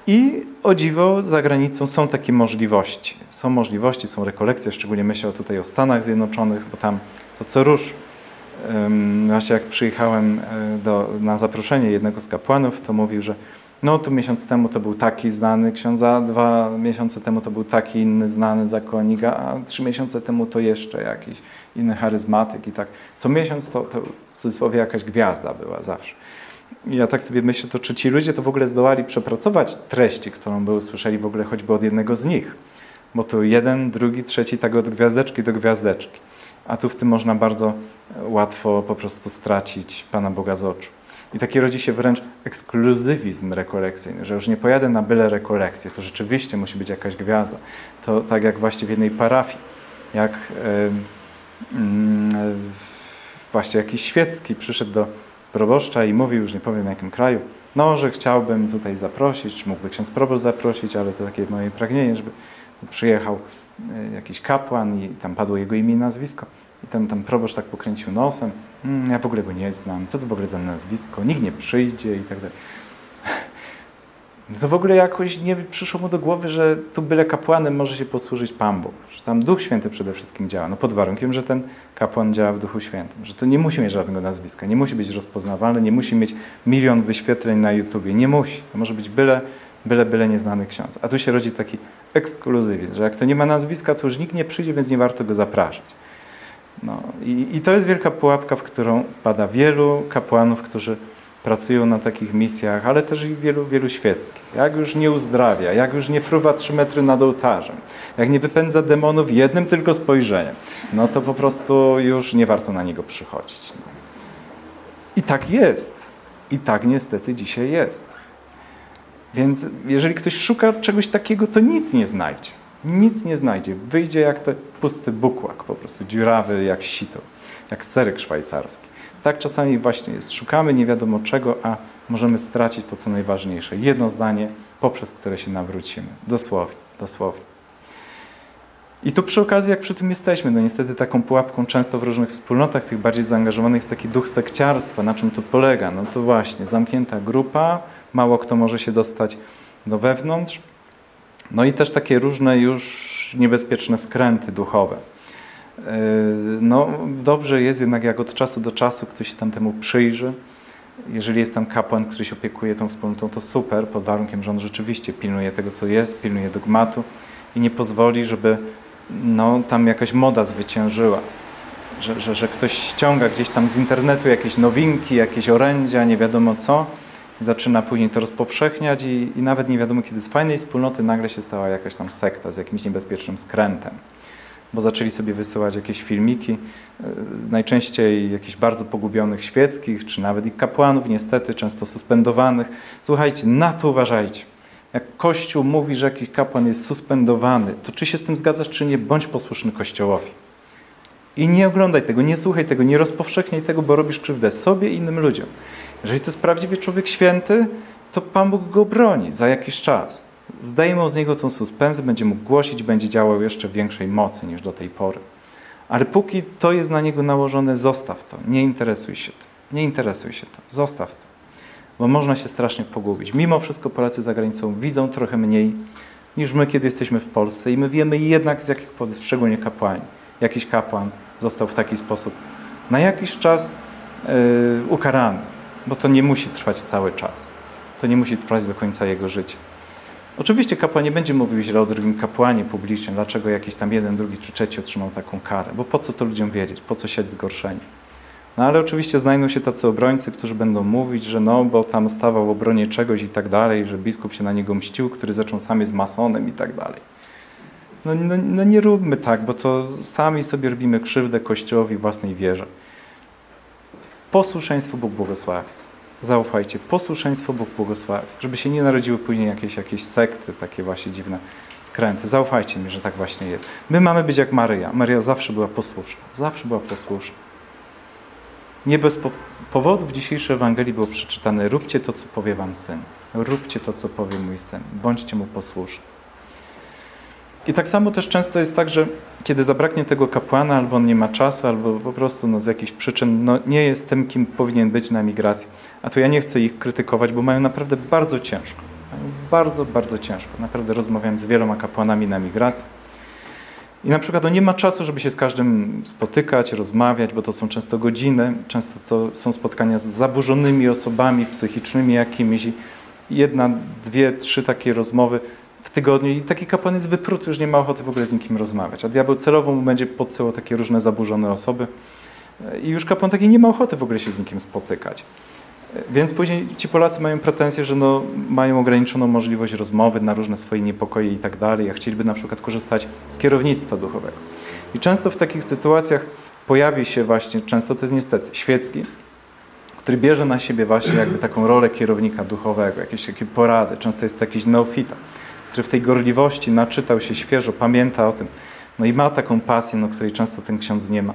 I o dziwo za granicą są takie możliwości. Są możliwości, są rekolekcje, szczególnie myślę tutaj o Stanach Zjednoczonych, bo tam to co rusz. Właśnie jak przyjechałem na zaproszenie jednego z kapłanów, to mówił, że no tu miesiąc temu to był taki znany ksiądz, a 2 miesiące temu to był taki inny znany zakonnik, a 3 miesiące temu to jeszcze jakiś inny charyzmatyk i tak. Co miesiąc to w cudzysłowie jakaś gwiazda była zawsze. I ja tak sobie myślę, to czy ci ludzie to w ogóle zdołali przepracować treści, którą by usłyszeli w ogóle choćby od jednego z nich. Bo tu jeden, drugi, trzeci, tak od gwiazdeczki do gwiazdeczki. A tu w tym można bardzo łatwo po prostu stracić Pana Boga z oczu. I taki rodzi się wręcz ekskluzywizm rekolekcyjny, że już nie pojadę na byle rekolekcję, to rzeczywiście musi być jakaś gwiazda. To tak jak właśnie w jednej parafii, jak właśnie jakiś świecki przyszedł do proboszcza i mówił, już nie powiem w jakim kraju, no, że chciałbym tutaj zaprosić, czy mógłby ksiądz proboszcz zaprosić, ale to takie moje pragnienie, żeby tu przyjechał jakiś kapłan i tam padło jego imię i nazwisko. I ten proboszcz tak pokręcił nosem. Ja w ogóle go nie znam. Co to w ogóle za nazwisko? Nikt nie przyjdzie i tak dalej. To w ogóle jakoś nie przyszło mu do głowy, że tu byle kapłanem może się posłużyć Pan Bóg. Że tam Duch Święty przede wszystkim działa. No pod warunkiem, że ten kapłan działa w Duchu Świętym. Że to nie musi mieć żadnego nazwiska. Nie musi być rozpoznawalny. Nie musi mieć 1 000 000 wyświetleń na YouTubie. Nie musi. To może być byle nieznany ksiądz. A tu się rodzi taki ekskluzywizm, że jak to nie ma nazwiska, to już nikt nie przyjdzie, więc nie warto go zapraszać. No, i to jest wielka pułapka, w którą wpada wielu kapłanów, którzy pracują na takich misjach, ale też i wielu świeckich. Jak już nie uzdrawia, jak już nie fruwa 3 metry nad ołtarzem, jak nie wypędza demonów jednym tylko spojrzeniem, no to po prostu już nie warto na niego przychodzić. No. I tak jest. I tak niestety dzisiaj jest. Więc jeżeli ktoś szuka czegoś takiego, to nic nie znajdzie. Nic nie znajdzie. Wyjdzie jak ten pusty bukłak, po prostu dziurawy jak sito, jak serek szwajcarski. Tak czasami właśnie jest. Szukamy nie wiadomo czego, a możemy stracić to, co najważniejsze. Jedno zdanie, poprzez które się nawrócimy. Dosłownie. I tu przy okazji, jak przy tym jesteśmy, no niestety taką pułapką często w różnych wspólnotach, tych bardziej zaangażowanych, jest taki duch sekciarstwa. Na czym to polega? No to właśnie, zamknięta grupa, mało kto może się dostać do wewnątrz. No i też takie różne już niebezpieczne skręty duchowe. No dobrze jest jednak, jak od czasu do czasu ktoś się tam temu przyjrzy. Jeżeli jest tam kapłan, który się opiekuje tą wspólnotą, to super, pod warunkiem, że on rzeczywiście pilnuje tego, co jest, pilnuje dogmatu i nie pozwoli, żeby no, tam jakaś moda zwyciężyła. Że ktoś ściąga gdzieś tam z internetu jakieś nowinki, jakieś orędzia, nie wiadomo co, i zaczyna później to rozpowszechniać i nawet nie wiadomo, kiedy z fajnej wspólnoty nagle się stała jakaś tam sekta z jakimś niebezpiecznym skrętem. Bo zaczęli sobie wysyłać jakieś filmiki, najczęściej jakichś bardzo pogubionych świeckich, czy nawet i kapłanów, niestety, często suspendowanych. Słuchajcie, na to uważajcie. Jak Kościół mówi, że jakiś kapłan jest suspendowany, to czy się z tym zgadzasz, czy nie, bądź posłuszny Kościołowi. I nie oglądaj tego, nie słuchaj tego, nie rozpowszechniaj tego, bo robisz krzywdę sobie i innym ludziom. Jeżeli to jest prawdziwie człowiek święty, to Pan Bóg go broni za jakiś czas. Zdejmą z niego tą suspensję, będzie mógł głosić, będzie działał jeszcze w większej mocy niż do tej pory. Ale póki to jest na niego nałożone, zostaw to. Nie interesuj się tym. Nie interesuj się tym. Zostaw to. Bo można się strasznie pogubić. Mimo wszystko Polacy za granicą widzą trochę mniej niż my, kiedy jesteśmy w Polsce. I my wiemy jednak z jakich powodów, szczególnie kapłani. Jakiś kapłan został w taki sposób na jakiś czas ukarany. Bo to nie musi trwać cały czas. To nie musi trwać do końca jego życia. Oczywiście kapłan nie będzie mówił źle o drugim kapłanie publicznie, dlaczego jakiś tam jeden, drugi czy trzeci otrzymał taką karę. Bo po co to ludziom wiedzieć? Po co siać zgorszeni? No ale oczywiście znajdą się tacy obrońcy, którzy będą mówić, że no, bo tam stawał w obronie czegoś i tak dalej, że biskup się na niego mścił, który zaczął sam jest masonem i tak dalej. No nie róbmy tak, bo to sami sobie robimy krzywdę Kościołowi własnej wierze. Posłuszeństwo Bóg błogosławi. Zaufajcie, posłuszeństwo Bóg błogosławi. Żeby się nie narodziły później jakieś sekty, takie właśnie dziwne skręty. Zaufajcie mi, że tak właśnie jest. My mamy być jak Maryja. Maryja zawsze była posłuszna. Zawsze była posłuszna. Nie bez powodu w dzisiejszej Ewangelii było przeczytane: róbcie to, co powie wam Syn. Róbcie to, co powie mój Syn. Bądźcie Mu posłuszni. I tak samo też często jest tak, że kiedy zabraknie tego kapłana, albo on nie ma czasu, albo po prostu z jakichś przyczyn nie jest tym, kim powinien być na emigracji. A to ja nie chcę ich krytykować, bo mają naprawdę bardzo ciężko. Bardzo, bardzo ciężko. Naprawdę rozmawiałem z wieloma kapłanami na migracji. I na przykład nie ma czasu, żeby się z każdym spotykać, rozmawiać, bo to są często godziny, często to są spotkania z zaburzonymi osobami psychicznymi jakimiś. Jedna, dwie, trzy takie rozmowy w tygodniu i taki kapłan jest wypruty, już nie ma ochoty w ogóle z nikim rozmawiać. A diabeł celowo mu będzie podsyłał takie różne zaburzone osoby i już kapłan taki nie ma ochoty w ogóle się z nikim spotykać. Więc później ci Polacy mają pretensje, że mają ograniczoną możliwość rozmowy na różne swoje niepokoje i tak dalej, a chcieliby na przykład korzystać z kierownictwa duchowego. I często w takich sytuacjach pojawi się właśnie, często to jest niestety świecki, który bierze na siebie właśnie jakby taką rolę kierownika duchowego, jakieś takie porady. Często jest to jakiś neofita, który w tej gorliwości naczytał się świeżo, pamięta o tym, no i ma taką pasję, której często ten ksiądz nie ma.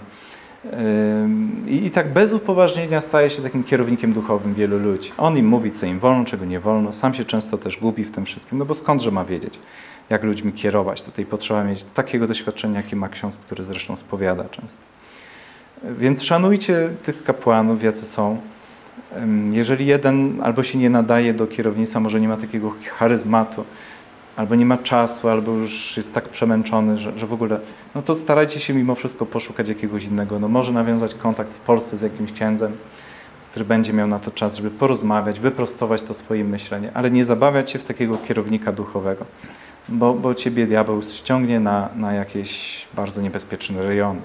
I tak bez upoważnienia staje się takim kierownikiem duchowym wielu ludzi. On im mówi, co im wolno, czego nie wolno. Sam się często też gubi w tym wszystkim, no bo skądże ma wiedzieć, jak ludźmi kierować. Tutaj potrzeba mieć takiego doświadczenia, jakie ma ksiądz, który zresztą spowiada często. Więc szanujcie tych kapłanów, jacy są. Jeżeli jeden albo się nie nadaje do kierownictwa, może nie ma takiego charyzmatu, albo nie ma czasu, albo już jest tak przemęczony, że w ogóle, no to starajcie się mimo wszystko poszukać jakiegoś innego. No może nawiązać kontakt w Polsce z jakimś księdzem, który będzie miał na to czas, żeby porozmawiać, wyprostować to swoje myślenie, ale nie zabawiać się w takiego kierownika duchowego, bo ciebie diabeł ściągnie na jakieś bardzo niebezpieczne rejony.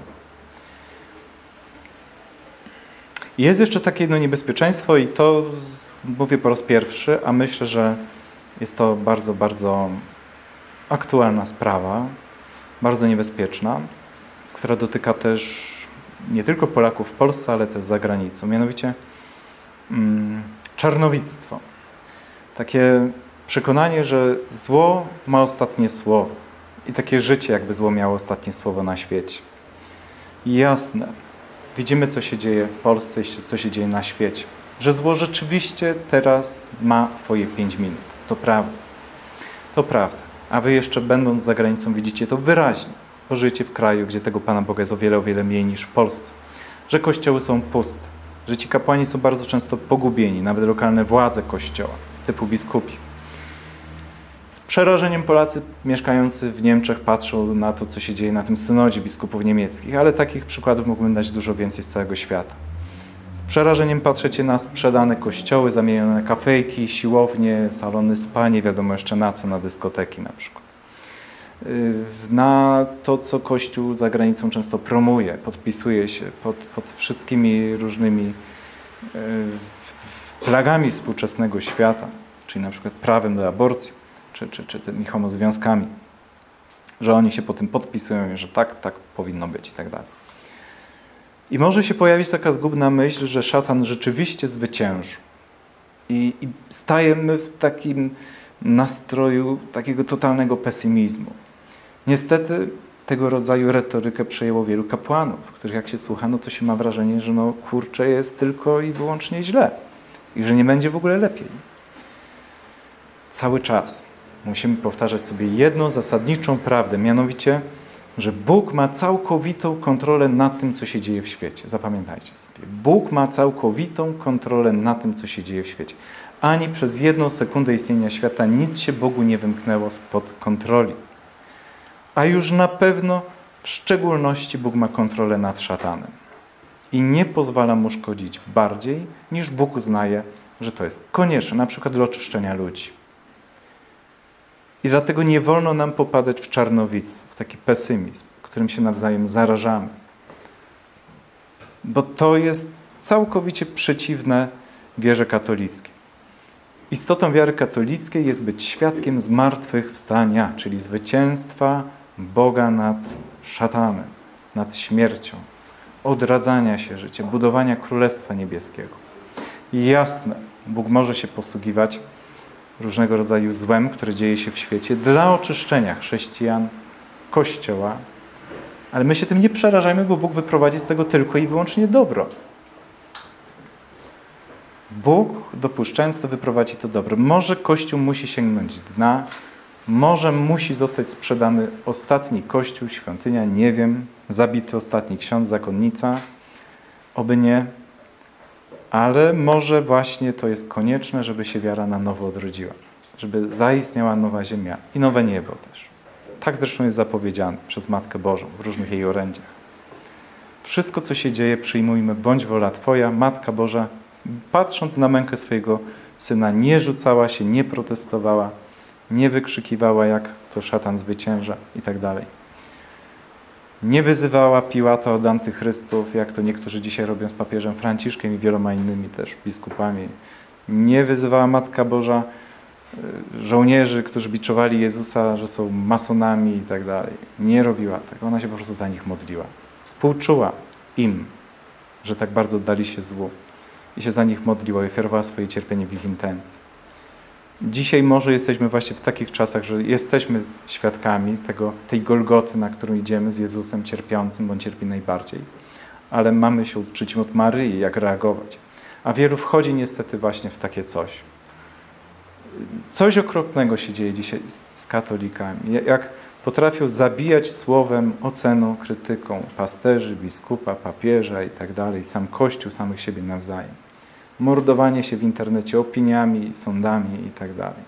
Jest jeszcze takie jedno niebezpieczeństwo i to mówię po raz pierwszy, a myślę, że jest to bardzo, bardzo aktualna sprawa, bardzo niebezpieczna, która dotyka też nie tylko Polaków w Polsce, ale też za granicą. Mianowicie czarnowictwo. Takie przekonanie, że zło ma ostatnie słowo. I takie życie, jakby zło miało ostatnie słowo na świecie. Jasne. Widzimy, co się dzieje w Polsce, co się dzieje na świecie. Że zło rzeczywiście teraz ma swoje 5 minut. To prawda. To prawda. A wy jeszcze będąc za granicą widzicie to wyraźnie. Bo żyjecie w kraju, gdzie tego Pana Boga jest o wiele mniej niż w Polsce. Że kościoły są puste. Że ci kapłani są bardzo często pogubieni. Nawet lokalne władze kościoła, typu biskupi. Z przerażeniem Polacy mieszkający w Niemczech patrzą na to, co się dzieje na tym synodzie biskupów niemieckich. Ale takich przykładów mógłbym dać dużo więcej z całego świata. Z przerażeniem patrzycie na sprzedane kościoły, zamienione kafejki, siłownie, salony spa, nie wiadomo jeszcze na co, na dyskoteki na przykład. Na to, co Kościół za granicą często promuje, podpisuje się pod wszystkimi różnymi plagami współczesnego świata, czyli na przykład prawem do aborcji, czy tymi homozwiązkami, że oni się po tym podpisują, że tak powinno być i tak dalej. I może się pojawić taka zgubna myśl, że szatan rzeczywiście zwyciężył. I stajemy w takim nastroju takiego totalnego pesymizmu. Niestety tego rodzaju retorykę przejęło wielu kapłanów, których jak się słucha, no to się ma wrażenie, że kurczę, jest tylko i wyłącznie źle. I że nie będzie w ogóle lepiej. Cały czas musimy powtarzać sobie jedną zasadniczą prawdę, mianowicie, że Bóg ma całkowitą kontrolę nad tym, co się dzieje w świecie. Zapamiętajcie sobie. Bóg ma całkowitą kontrolę nad tym, co się dzieje w świecie. Ani przez jedną sekundę istnienia świata nic się Bogu nie wymknęło spod kontroli. A już na pewno, w szczególności Bóg ma kontrolę nad szatanem. I nie pozwala mu szkodzić bardziej, niż Bóg uznaje, że to jest konieczne, na przykład dla oczyszczenia ludzi. I dlatego nie wolno nam popadać w czarnowictwo, w taki pesymizm, którym się nawzajem zarażamy. Bo to jest całkowicie przeciwne wierze katolickiej. Istotą wiary katolickiej jest być świadkiem zmartwychwstania, czyli zwycięstwa Boga nad szatanem, nad śmiercią, odradzania się życia, budowania Królestwa Niebieskiego. I jasne, Bóg może się posługiwać różnego rodzaju złem, które dzieje się w świecie dla oczyszczenia chrześcijan, Kościoła, ale my się tym nie przerażajmy, bo Bóg wyprowadzi z tego tylko i wyłącznie dobro. Bóg, dopuszczając to, wyprowadzi to dobro. Może Kościół musi sięgnąć dna, może musi zostać sprzedany ostatni Kościół, świątynia, nie wiem, zabity ostatni ksiądz, zakonnica, oby nie, ale może właśnie to jest konieczne, żeby się wiara na nowo odrodziła. żeby zaistniała nowa ziemia i nowe niebo też. Tak zresztą jest zapowiedziane przez Matkę Bożą w różnych jej orędziach. Wszystko, co się dzieje, przyjmujmy, bądź wola Twoja. Matka Boża, patrząc na mękę swojego Syna, nie rzucała się, nie protestowała, nie wykrzykiwała, jak to szatan zwycięża i tak dalej. Nie wyzywała Piłata od antychrystów, jak to niektórzy dzisiaj robią z papieżem Franciszkiem i wieloma innymi też biskupami. Nie wyzywała Matka Boża żołnierzy, którzy biczowali Jezusa, że są masonami i tak dalej. Nie robiła tego. Ona się po prostu za nich modliła. Współczuła im, że tak bardzo oddali się złu. I się za nich modliła i ofiarowała swoje cierpienie w ich intencji. Dzisiaj może jesteśmy właśnie w takich czasach, że jesteśmy świadkami tej Golgoty, na którą idziemy z Jezusem cierpiącym, bo On cierpi najbardziej. Ale mamy się uczyć od Maryi, jak reagować. A wielu wchodzi niestety właśnie w takie coś. Coś okropnego się dzieje dzisiaj z katolikami. Jak potrafią zabijać słowem, oceną, krytyką pasterzy, biskupa, papieża i tak dalej, sam Kościół, samych siebie nawzajem. Mordowanie się w internecie opiniami, sądami i tak dalej.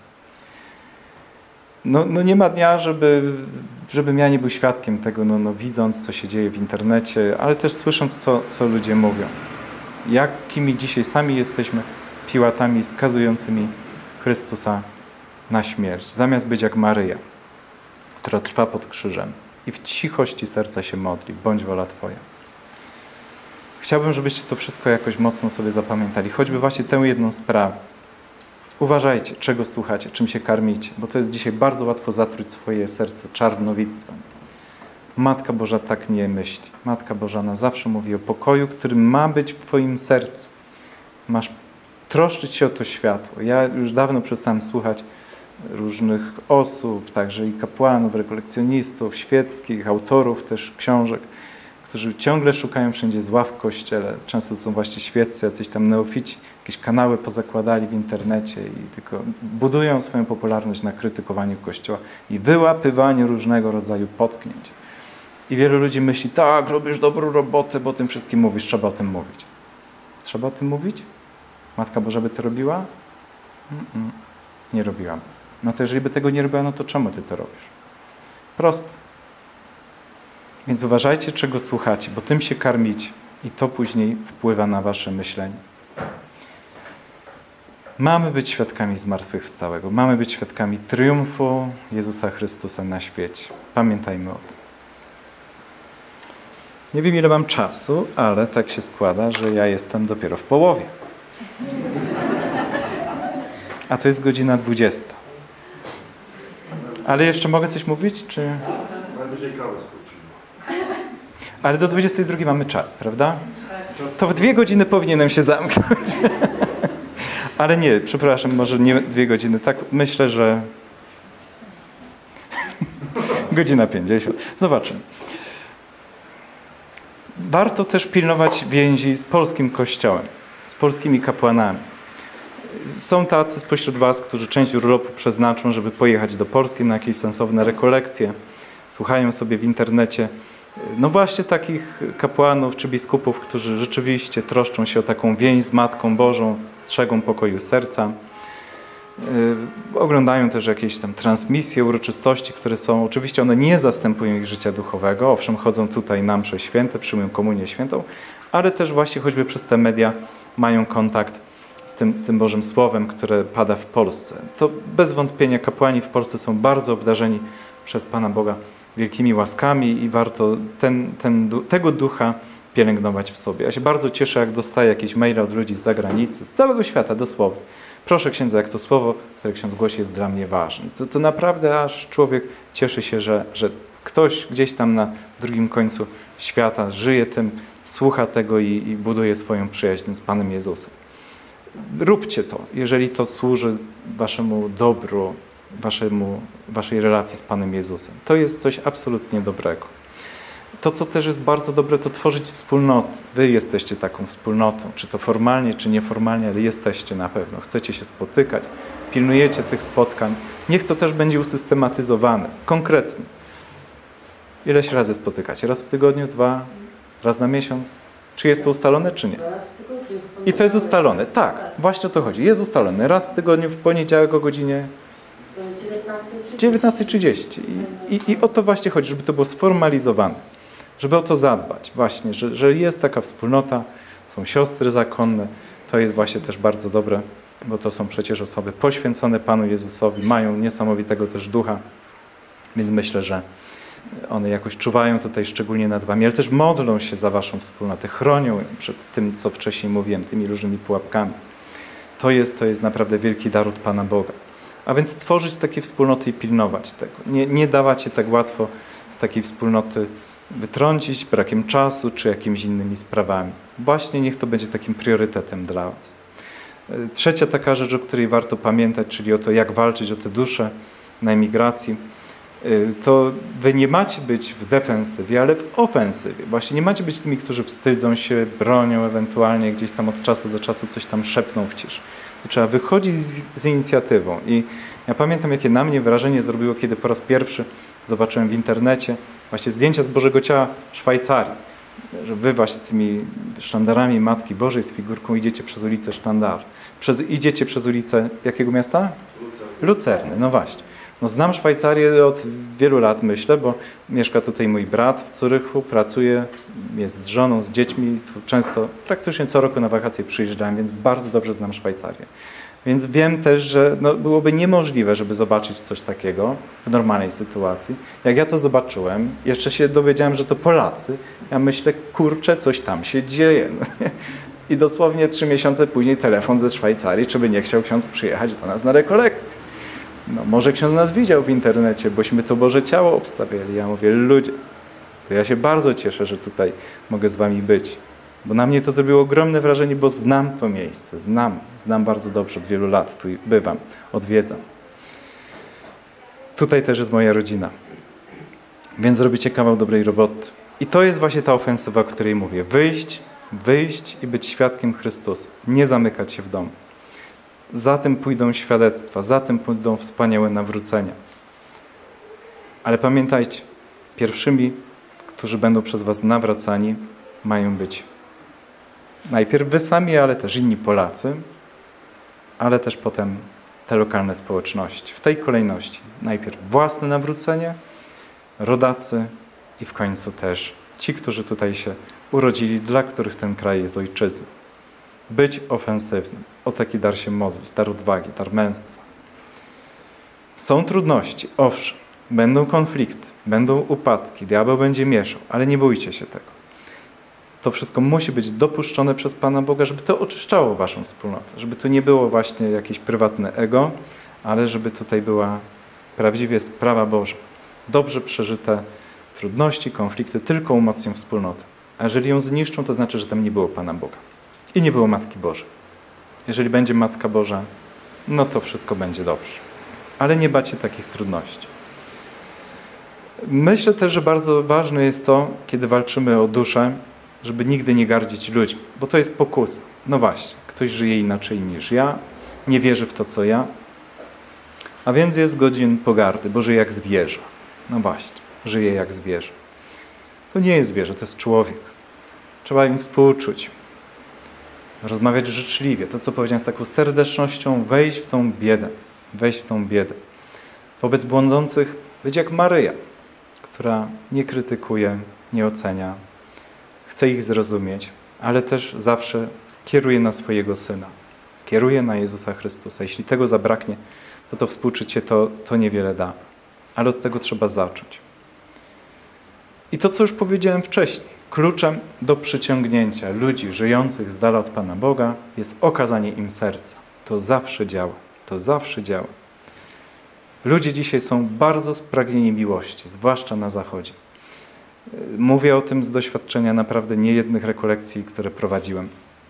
No nie ma dnia, żebym ja nie był świadkiem tego, widząc, co się dzieje w internecie, ale też słysząc, co ludzie mówią. Jakimi dzisiaj sami jesteśmy Piłatami skazującymi Chrystusa na śmierć, zamiast być jak Maryja, która trwa pod krzyżem i w cichości serca się modli, bądź wola Twoja. Chciałbym, żebyście to wszystko jakoś mocno sobie zapamiętali, choćby właśnie tę jedną sprawę. Uważajcie, czego słuchacie, czym się karmicie, bo to jest dzisiaj bardzo łatwo zatruć swoje serce czarnowictwem. Matka Boża tak nie myśli. Matka Boża ona zawsze mówi o pokoju, który ma być w Twoim sercu. Masz troszczyć się o to światło. Ja już dawno przestałem słuchać różnych osób, także i kapłanów, rekolekcjonistów, świeckich, autorów też książek, którzy ciągle szukają wszędzie zła w Kościele. Często to są właśnie świeccy, jacyś tam neofici, jakieś kanały pozakładali w internecie i tylko budują swoją popularność na krytykowaniu Kościoła i wyłapywaniu różnego rodzaju potknięć. I wielu ludzi myśli, tak, robisz dobrą robotę, bo o tym wszystkim mówisz, trzeba o tym mówić. Trzeba o tym mówić? Matka Boża by to robiła? Nie robiłam. No to jeżeli by tego nie robiła, no to czemu Ty to robisz? Proste. Więc uważajcie, czego słuchacie, bo tym się karmicie i to później wpływa na Wasze myślenie. Mamy być świadkami zmartwychwstałego. Mamy być świadkami triumfu Jezusa Chrystusa na świecie. Pamiętajmy o tym. Nie wiem, ile mam czasu, ale tak się składa, że ja jestem dopiero w połowie. A to jest godzina 20. Ale jeszcze mogę coś mówić, czy... Najwyżej kawę skrócimy. Ale do 22 mamy czas, prawda? To w 2 godziny powinienem się zamknąć. Ale nie, przepraszam, może nie 2 godziny. Tak myślę, że... Godzina 50. Zobaczymy. Warto też pilnować więzi z polskim Kościołem, z polskimi kapłanami. Są tacy spośród Was, którzy część urlopu przeznaczą, żeby pojechać do Polski na jakieś sensowne rekolekcje. Słuchają sobie w internecie. No właśnie takich kapłanów czy biskupów, którzy rzeczywiście troszczą się o taką więź z Matką Bożą, strzegą pokoju serca. Oglądają też jakieś tam transmisje, uroczystości, które są. Oczywiście one nie zastępują ich życia duchowego. Owszem, chodzą tutaj na msze święte, przyjmują komunię świętą, ale też właśnie choćby przez te media mają kontakt z tym Bożym Słowem, które pada w Polsce. To bez wątpienia kapłani w Polsce są bardzo obdarzeni przez Pana Boga wielkimi łaskami i warto tego ducha pielęgnować w sobie. Ja się bardzo cieszę, jak dostaję jakieś maile od ludzi z zagranicy, z całego świata dosłownie. Proszę księdza, jak to słowo, które ksiądz głosi, jest dla mnie ważne. To naprawdę aż człowiek cieszy się, że ktoś gdzieś tam na drugim końcu świata żyje tym, słucha tego i buduje swoją przyjaźń z Panem Jezusem. Róbcie to, jeżeli to służy Waszemu dobru, Waszej relacji z Panem Jezusem. To jest coś absolutnie dobrego. To, co też jest bardzo dobre, to tworzyć wspólnoty. Wy jesteście taką wspólnotą, czy to formalnie, czy nieformalnie, ale jesteście na pewno. Chcecie się spotykać, pilnujecie tych spotkań. Niech to też będzie usystematyzowane, konkretnie. Ileś razy spotykacie? Raz w tygodniu, 2, raz na miesiąc? Czy jest to ustalone, czy nie? I to jest ustalone. Tak, właśnie o to chodzi. Jest ustalone. Raz w tygodniu, w poniedziałek o godzinie 19:30. I o to właśnie chodzi, żeby to było sformalizowane. Żeby o to zadbać. Właśnie, że jest taka wspólnota, są siostry zakonne. To jest właśnie też bardzo dobre, bo to są przecież osoby poświęcone Panu Jezusowi, mają niesamowitego też ducha. Więc myślę, że one jakoś czuwają tutaj szczególnie nad wami, ale też modlą się za waszą wspólnotę, chronią ją przed tym, co wcześniej mówiłem, tymi różnymi pułapkami. To jest naprawdę wielki dar od Pana Boga. A więc tworzyć takie wspólnoty i pilnować tego. Nie dawać się tak łatwo z takiej wspólnoty wytrącić brakiem czasu czy jakimiś innymi sprawami. Właśnie niech to będzie takim priorytetem dla was. Trzecia taka rzecz, o której warto pamiętać, czyli o to, jak walczyć o te dusze na emigracji, to wy nie macie być w defensywie, ale w ofensywie. Właśnie nie macie być tymi, którzy wstydzą się, bronią ewentualnie, gdzieś tam od czasu do czasu coś tam szepną w ciszy. Trzeba wychodzić z inicjatywą. I ja pamiętam, jakie na mnie wrażenie zrobiło, kiedy po raz pierwszy zobaczyłem w internecie właśnie zdjęcia z Bożego Ciała w Szwajcarii. Że wy właśnie z tymi sztandarami Matki Bożej, z figurką idziecie przez ulicę Sztandar. Idziecie przez ulicę jakiego miasta? Lucerny, no właśnie. No znam Szwajcarię od wielu lat, myślę, bo mieszka tutaj mój brat w Zurychu, pracuje, jest z żoną, z dziećmi. Tu często, praktycznie co roku na wakacje przyjeżdżałem, więc bardzo dobrze znam Szwajcarię. Więc wiem też, że byłoby niemożliwe, żeby zobaczyć coś takiego w normalnej sytuacji. Jak ja to zobaczyłem, jeszcze się dowiedziałem, że to Polacy. Ja myślę, kurczę, coś tam się dzieje. I dosłownie 3 miesiące później telefon ze Szwajcarii, czy by nie chciał ksiądz przyjechać do nas na rekolekcję. No, może ksiądz nas widział w internecie, bośmy to Boże Ciało obstawiali. Ja mówię, ludzie, to ja się bardzo cieszę, że tutaj mogę z wami być. Bo na mnie to zrobiło ogromne wrażenie, bo znam to miejsce. Znam bardzo dobrze, od wielu lat tu bywam, odwiedzam. Tutaj też jest moja rodzina. Więc robicie kawał dobrej roboty. I to jest właśnie ta ofensywa, o której mówię. Wyjść i być świadkiem Chrystusa. Nie zamykać się w domu. Za tym pójdą świadectwa, za tym pójdą wspaniałe nawrócenia. Ale pamiętajcie, pierwszymi, którzy będą przez was nawracani, mają być najpierw wy sami, ale też inni Polacy, ale też potem te lokalne społeczności. W tej kolejności. Najpierw własne nawrócenie, rodacy i w końcu też ci, którzy tutaj się urodzili, dla których ten kraj jest ojczyzną. Być ofensywnym. O taki dar się modlić, dar odwagi, dar męstwa. Są trudności, owszem, będą konflikty, będą upadki, diabeł będzie mieszał, ale nie bójcie się tego. To wszystko musi być dopuszczone przez Pana Boga, żeby to oczyszczało waszą wspólnotę, żeby to nie było właśnie jakieś prywatne ego, ale żeby tutaj była prawdziwie sprawa Boża. Dobrze przeżyte trudności, konflikty tylko umocnią wspólnotę. A jeżeli ją zniszczą, to znaczy, że tam nie było Pana Boga. I nie było Matki Bożej. Jeżeli będzie Matka Boża, no to wszystko będzie dobrze. Ale nie bać się takich trudności. Myślę też, że bardzo ważne jest to, kiedy walczymy o duszę, żeby nigdy nie gardzić ludźmi, bo to jest pokusa. No właśnie, ktoś żyje inaczej niż ja, nie wierzy w to, co ja, a więc jest godzin pogardy, bo żyje jak zwierzę. No właśnie, żyje jak zwierzę. To nie jest zwierzę, to jest człowiek. Trzeba im współczuć. Rozmawiać życzliwie. To, co powiedziałem, z taką serdecznością, wejść w tą biedę. Wejść w tą biedę. Wobec błądzących być jak Maryja, która nie krytykuje, nie ocenia, chce ich zrozumieć, ale też zawsze skieruje na swojego Syna. Skieruje na Jezusa Chrystusa. Jeśli tego zabraknie, to współczucie to niewiele da. Ale od tego trzeba zacząć. I to, co już powiedziałem wcześniej, kluczem do przyciągnięcia ludzi żyjących z dala od Pana Boga jest okazanie im serca. To zawsze działa. To zawsze działa. Ludzie dzisiaj są bardzo spragnieni miłości, zwłaszcza na Zachodzie. Mówię o tym z doświadczenia naprawdę niejednych rekolekcji, które prowadziłem.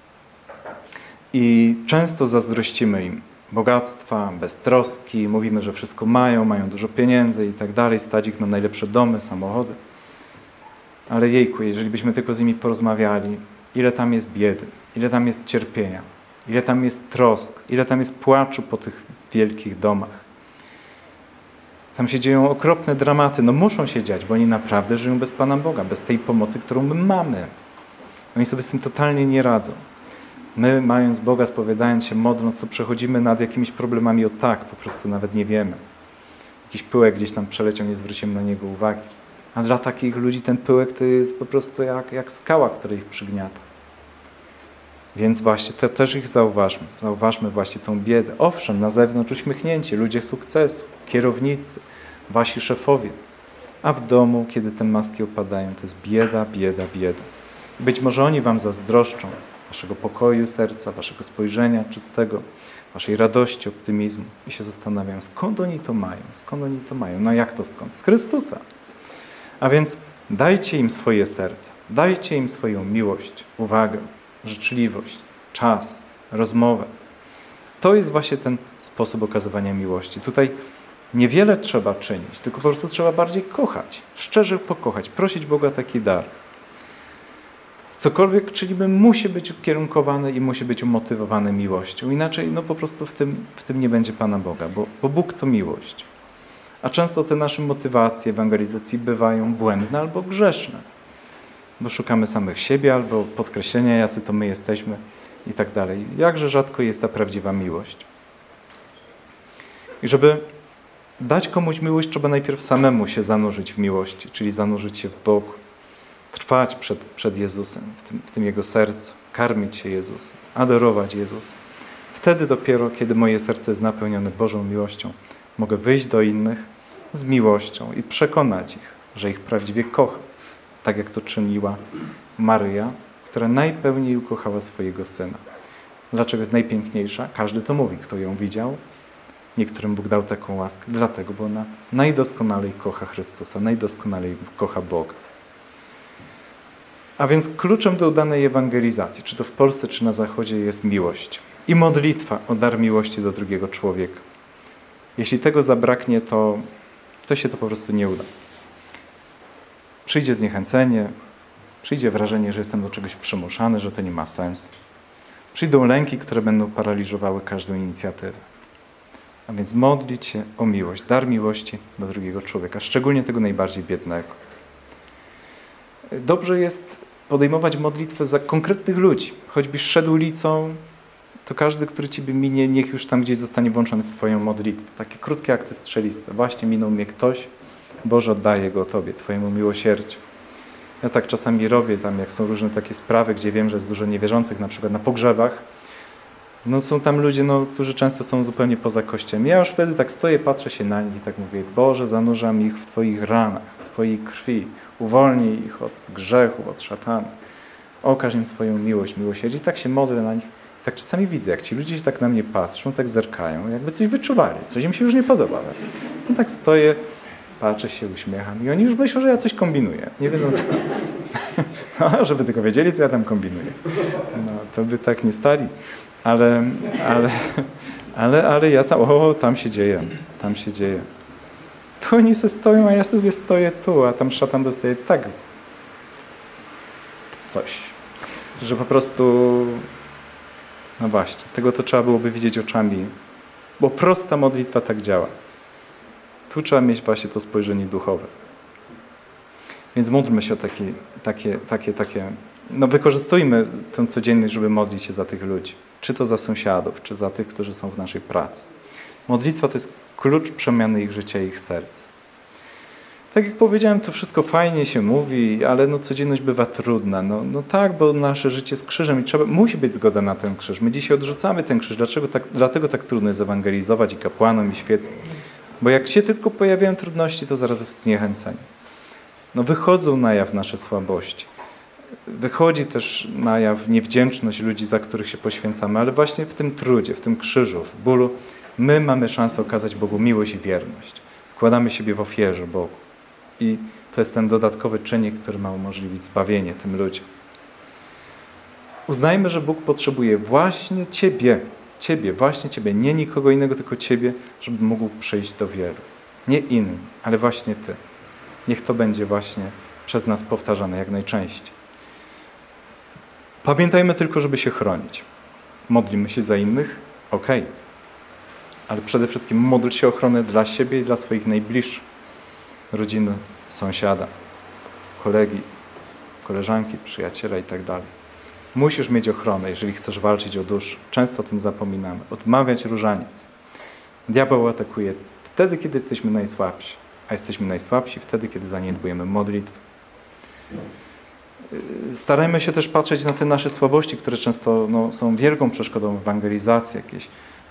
I często zazdrościmy im bogactwa, beztroski, mówimy, że wszystko mają dużo pieniędzy i tak dalej, stać ich na najlepsze domy, samochody. Ale jejku, jeżeli byśmy tylko z nimi porozmawiali, ile tam jest biedy, ile tam jest cierpienia, ile tam jest trosk, ile tam jest płaczu po tych wielkich domach. Tam się dzieją okropne dramaty. No muszą się dziać, bo oni naprawdę żyją bez Pana Boga, bez tej pomocy, którą my mamy. Oni sobie z tym totalnie nie radzą. My, mając Boga, spowiadając się, modląc, to przechodzimy nad jakimiś problemami o tak, po prostu nawet nie wiemy. Jakiś pyłek gdzieś tam przeleciał, nie zwrócimy na niego uwagi. A dla takich ludzi ten pyłek to jest po prostu jak skała, która ich przygniata. Więc właśnie to też ich zauważmy. Zauważmy właśnie tą biedę. Owszem, na zewnątrz uśmiechnięci, ludzie sukcesu, kierownicy, wasi szefowie. A w domu, kiedy te maski opadają, to jest bieda, bieda, bieda. Być może oni wam zazdroszczą waszego pokoju serca, waszego spojrzenia czystego, waszej radości, optymizmu i się zastanawiają, skąd oni to mają, skąd oni to mają. No jak to skąd? Z Chrystusa. A więc dajcie im swoje serce, dajcie im swoją miłość, uwagę, życzliwość, czas, rozmowę. To jest właśnie ten sposób okazywania miłości. Tutaj niewiele trzeba czynić, tylko po prostu trzeba bardziej kochać, szczerze pokochać, prosić Boga o taki dar. Cokolwiek czynimy, musi być ukierunkowane i musi być umotywowane miłością. Inaczej no po prostu w tym nie będzie Pana Boga, bo Bóg to miłość. A często te nasze motywacje ewangelizacji bywają błędne albo grzeszne, bo szukamy samych siebie albo podkreślenia, jacy to my jesteśmy i tak dalej. Jakże rzadko jest ta prawdziwa miłość. I żeby dać komuś miłość, trzeba najpierw samemu się zanurzyć w miłości, czyli zanurzyć się w Bogu, trwać przed Jezusem, w tym Jego sercu, karmić się Jezusem, adorować Jezusa. Wtedy dopiero, kiedy moje serce jest napełnione Bożą miłością, mogę wyjść do innych z miłością i przekonać ich, że ich prawdziwie kocham. Tak jak to czyniła Maryja, która najpełniej ukochała swojego Syna. Dlaczego jest najpiękniejsza? Każdy to mówi, kto ją widział. Niektórym Bóg dał taką łaskę, dlatego, bo ona najdoskonalej kocha Chrystusa, najdoskonalej kocha Boga. A więc kluczem do udanej ewangelizacji, czy to w Polsce, czy na Zachodzie, jest miłość. I modlitwa o dar miłości do drugiego człowieka. Jeśli tego zabraknie, to się to po prostu nie uda. Przyjdzie zniechęcenie, przyjdzie wrażenie, że jestem do czegoś przymuszany, że to nie ma sensu. Przyjdą lęki, które będą paraliżowały każdą inicjatywę. A więc modlić się o miłość, dar miłości do drugiego człowieka, szczególnie tego najbardziej biednego. Dobrze jest podejmować modlitwę za konkretnych ludzi. Choćbyś szedł ulicą, to każdy, który Ciebie minie, niech już tam gdzieś zostanie włączony w Twoją modlitwę. Takie krótkie akty strzeliste. Właśnie minął mnie ktoś, Boże, oddaję go Tobie, Twojemu miłosierdziu. Ja tak czasami robię, tam jak są różne takie sprawy, gdzie wiem, że jest dużo niewierzących, na przykład na pogrzebach. No są tam ludzie, którzy często są zupełnie poza Kościołem. Ja już wtedy tak stoję, patrzę się na nich i tak mówię, Boże, zanurzam ich w Twoich ranach, w Twojej krwi. Uwolnij ich od grzechów, od szatana. Okaż im swoją miłość, miłosierdzie. I tak się modlę na nich. Tak czasami widzę, jak ci ludzie się tak na mnie patrzą, tak zerkają, jakby coś wyczuwali, coś im się już nie podoba. No tak stoję, patrzę się, uśmiecham i oni już myślą, że ja coś kombinuję. Nie wiedzą co. No, żeby tylko wiedzieli, co ja tam kombinuję. No, to by tak nie stali. Ale ja tam się dzieje, tam się dzieje. Tu oni se stoją, a ja sobie stoję tu, a tam szatan dostaje tak coś, że po prostu no właśnie, tego to trzeba byłoby widzieć oczami, bo prosta modlitwa tak działa. Tu trzeba mieć właśnie to spojrzenie duchowe. Więc módlmy się o takie, no wykorzystujmy tę codzienność, żeby modlić się za tych ludzi. Czy to za sąsiadów, czy za tych, którzy są w naszej pracy. Modlitwa to jest klucz przemiany ich życia i ich serc. Tak jak powiedziałem, to wszystko fajnie się mówi, ale codzienność bywa trudna. No tak, bo nasze życie jest krzyżem i musi być zgoda na ten krzyż. My dzisiaj odrzucamy ten krzyż. Dlatego tak trudno jest ewangelizować i kapłanom, i świeckim. Bo jak się tylko pojawiają trudności, to zaraz jest zniechęcenie. Wychodzą na jaw nasze słabości. Wychodzi też na jaw niewdzięczność ludzi, za których się poświęcamy, ale właśnie w tym trudzie, w tym krzyżu, w bólu, my mamy szansę okazać Bogu miłość i wierność. Składamy siebie w ofierze Bogu. I to jest ten dodatkowy czynnik, który ma umożliwić zbawienie tym ludziom. Uznajmy, że Bóg potrzebuje właśnie Ciebie, właśnie Ciebie, nie nikogo innego, tylko Ciebie, żeby mógł przyjść do wiary. Nie inny, ale właśnie Ty. Niech to będzie właśnie przez nas powtarzane jak najczęściej. Pamiętajmy tylko, żeby się chronić. Modlimy się za innych? Okej. Ale przede wszystkim módl się o ochronę dla siebie i dla swoich najbliższych. Rodziny, sąsiada, kolegi, koleżanki, przyjaciela i tak dalej. Musisz mieć ochronę, jeżeli chcesz walczyć o duszę. Często o tym zapominamy. Odmawiać różaniec. Diabeł atakuje wtedy, kiedy jesteśmy najsłabsi. A jesteśmy najsłabsi wtedy, kiedy zaniedbujemy modlitwę. Starajmy się też patrzeć na te nasze słabości, które często są wielką przeszkodą w ewangelizacji, jakieś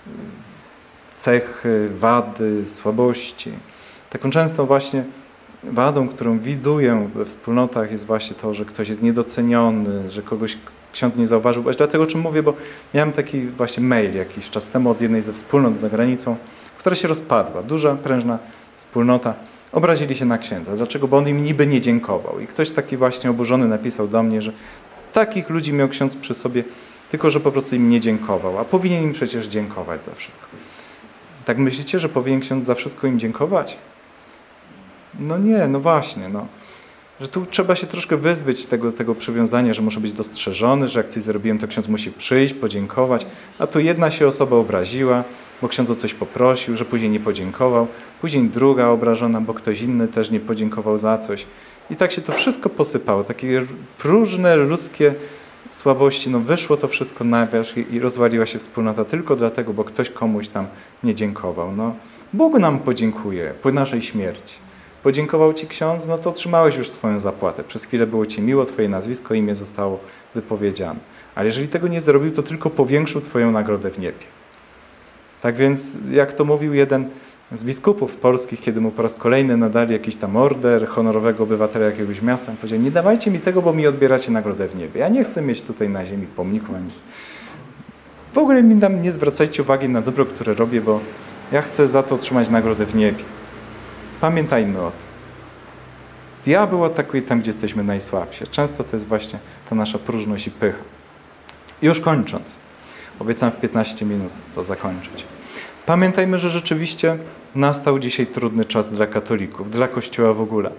cechy, wady, słabości. Taką często właśnie wadą, którą widuję we wspólnotach, jest właśnie to, że ktoś jest niedoceniony, że kogoś ksiądz nie zauważył. Właśnie dlatego o czym mówię, bo miałem taki właśnie mail jakiś czas temu od jednej ze wspólnot za granicą, która się rozpadła. Duża, prężna wspólnota. Obrazili się na księdza. Dlaczego? Bo on im niby nie dziękował. I ktoś taki właśnie oburzony napisał do mnie, że takich ludzi miał ksiądz przy sobie, tylko że po prostu im nie dziękował. A powinien im przecież dziękować za wszystko. Tak myślicie, że powinien ksiądz za wszystko im dziękować? No nie, no właśnie. Że tu trzeba się troszkę wyzbyć tego przywiązania, że muszę być dostrzeżony, że jak coś zrobiłem, to ksiądz musi przyjść, podziękować. A tu jedna się osoba obraziła, bo ksiądz o coś poprosił, że później nie podziękował. Później druga obrażona, bo ktoś inny też nie podziękował za coś. I tak się to wszystko posypało. Takie próżne ludzkie słabości. Wyszło to wszystko na wierzch i rozwaliła się wspólnota tylko dlatego, bo ktoś komuś tam nie dziękował. Bóg nam podziękuje po naszej śmierci. Podziękował ci ksiądz, to otrzymałeś już swoją zapłatę. Przez chwilę było ci miło, twoje nazwisko, imię zostało wypowiedziane. Ale jeżeli tego nie zrobił, to tylko powiększył twoją nagrodę w niebie. Tak więc, jak to mówił jeden z biskupów polskich, kiedy mu po raz kolejny nadali jakiś tam order honorowego obywatela jakiegoś miasta, on powiedział: nie dawajcie mi tego, bo mi odbieracie nagrodę w niebie. Ja nie chcę mieć tutaj na ziemi pomniku. W ogóle mi tam nie zwracajcie uwagi na dobro, które robię, bo ja chcę za to otrzymać nagrodę w niebie. Pamiętajmy o tym. Diabeł atakuje tam, gdzie jesteśmy najsłabsi. Często to jest właśnie ta nasza próżność i pycha. Już kończąc. Obiecałem w 15 minut to zakończyć. Pamiętajmy, że rzeczywiście nastał dzisiaj trudny czas dla katolików, dla Kościoła w ogóle.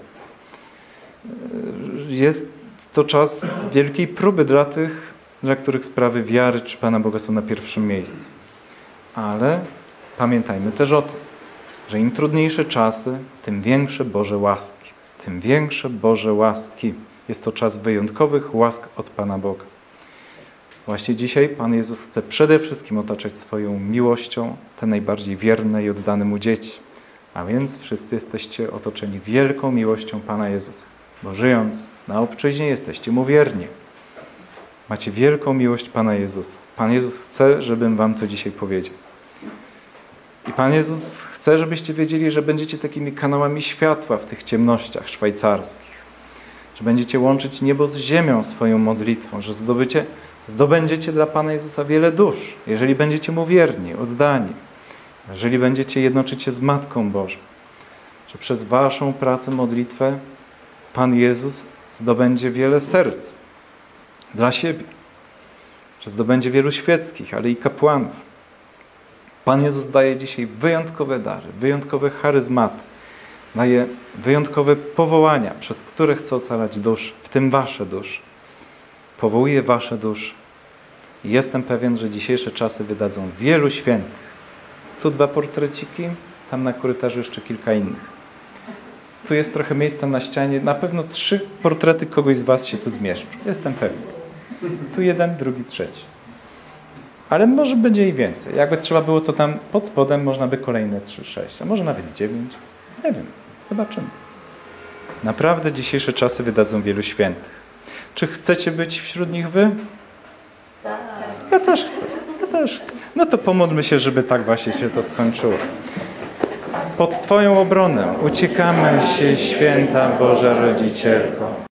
Jest to czas wielkiej próby dla tych, dla których sprawy wiary czy Pana Boga są na pierwszym miejscu. Ale pamiętajmy też o tym, że im trudniejsze czasy, tym większe Boże łaski. Tym większe Boże łaski. Jest to czas wyjątkowych łask od Pana Boga. Właśnie dzisiaj Pan Jezus chce przede wszystkim otaczać swoją miłością te najbardziej wierne i oddane Mu dzieci. A więc wszyscy jesteście otoczeni wielką miłością Pana Jezusa. Bo żyjąc na obczyźnie jesteście Mu wierni. Macie wielką miłość Pana Jezusa. Pan Jezus chce, żebym wam to dzisiaj powiedział. I Pan Jezus chce, żebyście wiedzieli, że będziecie takimi kanałami światła w tych ciemnościach szwajcarskich. Że będziecie łączyć niebo z ziemią swoją modlitwą, że zdobędziecie dla Pana Jezusa wiele dusz, jeżeli będziecie Mu wierni, oddani. Jeżeli będziecie jednoczyć się z Matką Bożą. Że przez waszą pracę, modlitwę Pan Jezus zdobędzie wiele serc dla siebie. Że zdobędzie wielu świeckich, ale i kapłanów. Pan Jezus daje dzisiaj wyjątkowe dary, wyjątkowe charyzmaty. Daje wyjątkowe powołania, przez które chce ocalać dusze, w tym wasze dusze. Powołuje wasze dusze. I jestem pewien, że dzisiejsze czasy wydadzą wielu świętych. Tu 2 portreciki, tam na korytarzu jeszcze kilka innych. Tu jest trochę miejsca na ścianie. Na pewno 3 portrety kogoś z was się tu zmieszczą. Jestem pewien. Tu 1, drugi, 3. Ale może będzie i więcej. Jakby trzeba było, to tam pod spodem można by kolejne 3, 6, a może nawet 9. Nie wiem. Zobaczymy. Naprawdę dzisiejsze czasy wydadzą wielu świętych. Czy chcecie być wśród nich wy? Tak. Ja też chcę. No to pomódlmy się, żeby tak właśnie się to skończyło. Pod Twoją obronę uciekamy się, święta Boża Rodzicielko.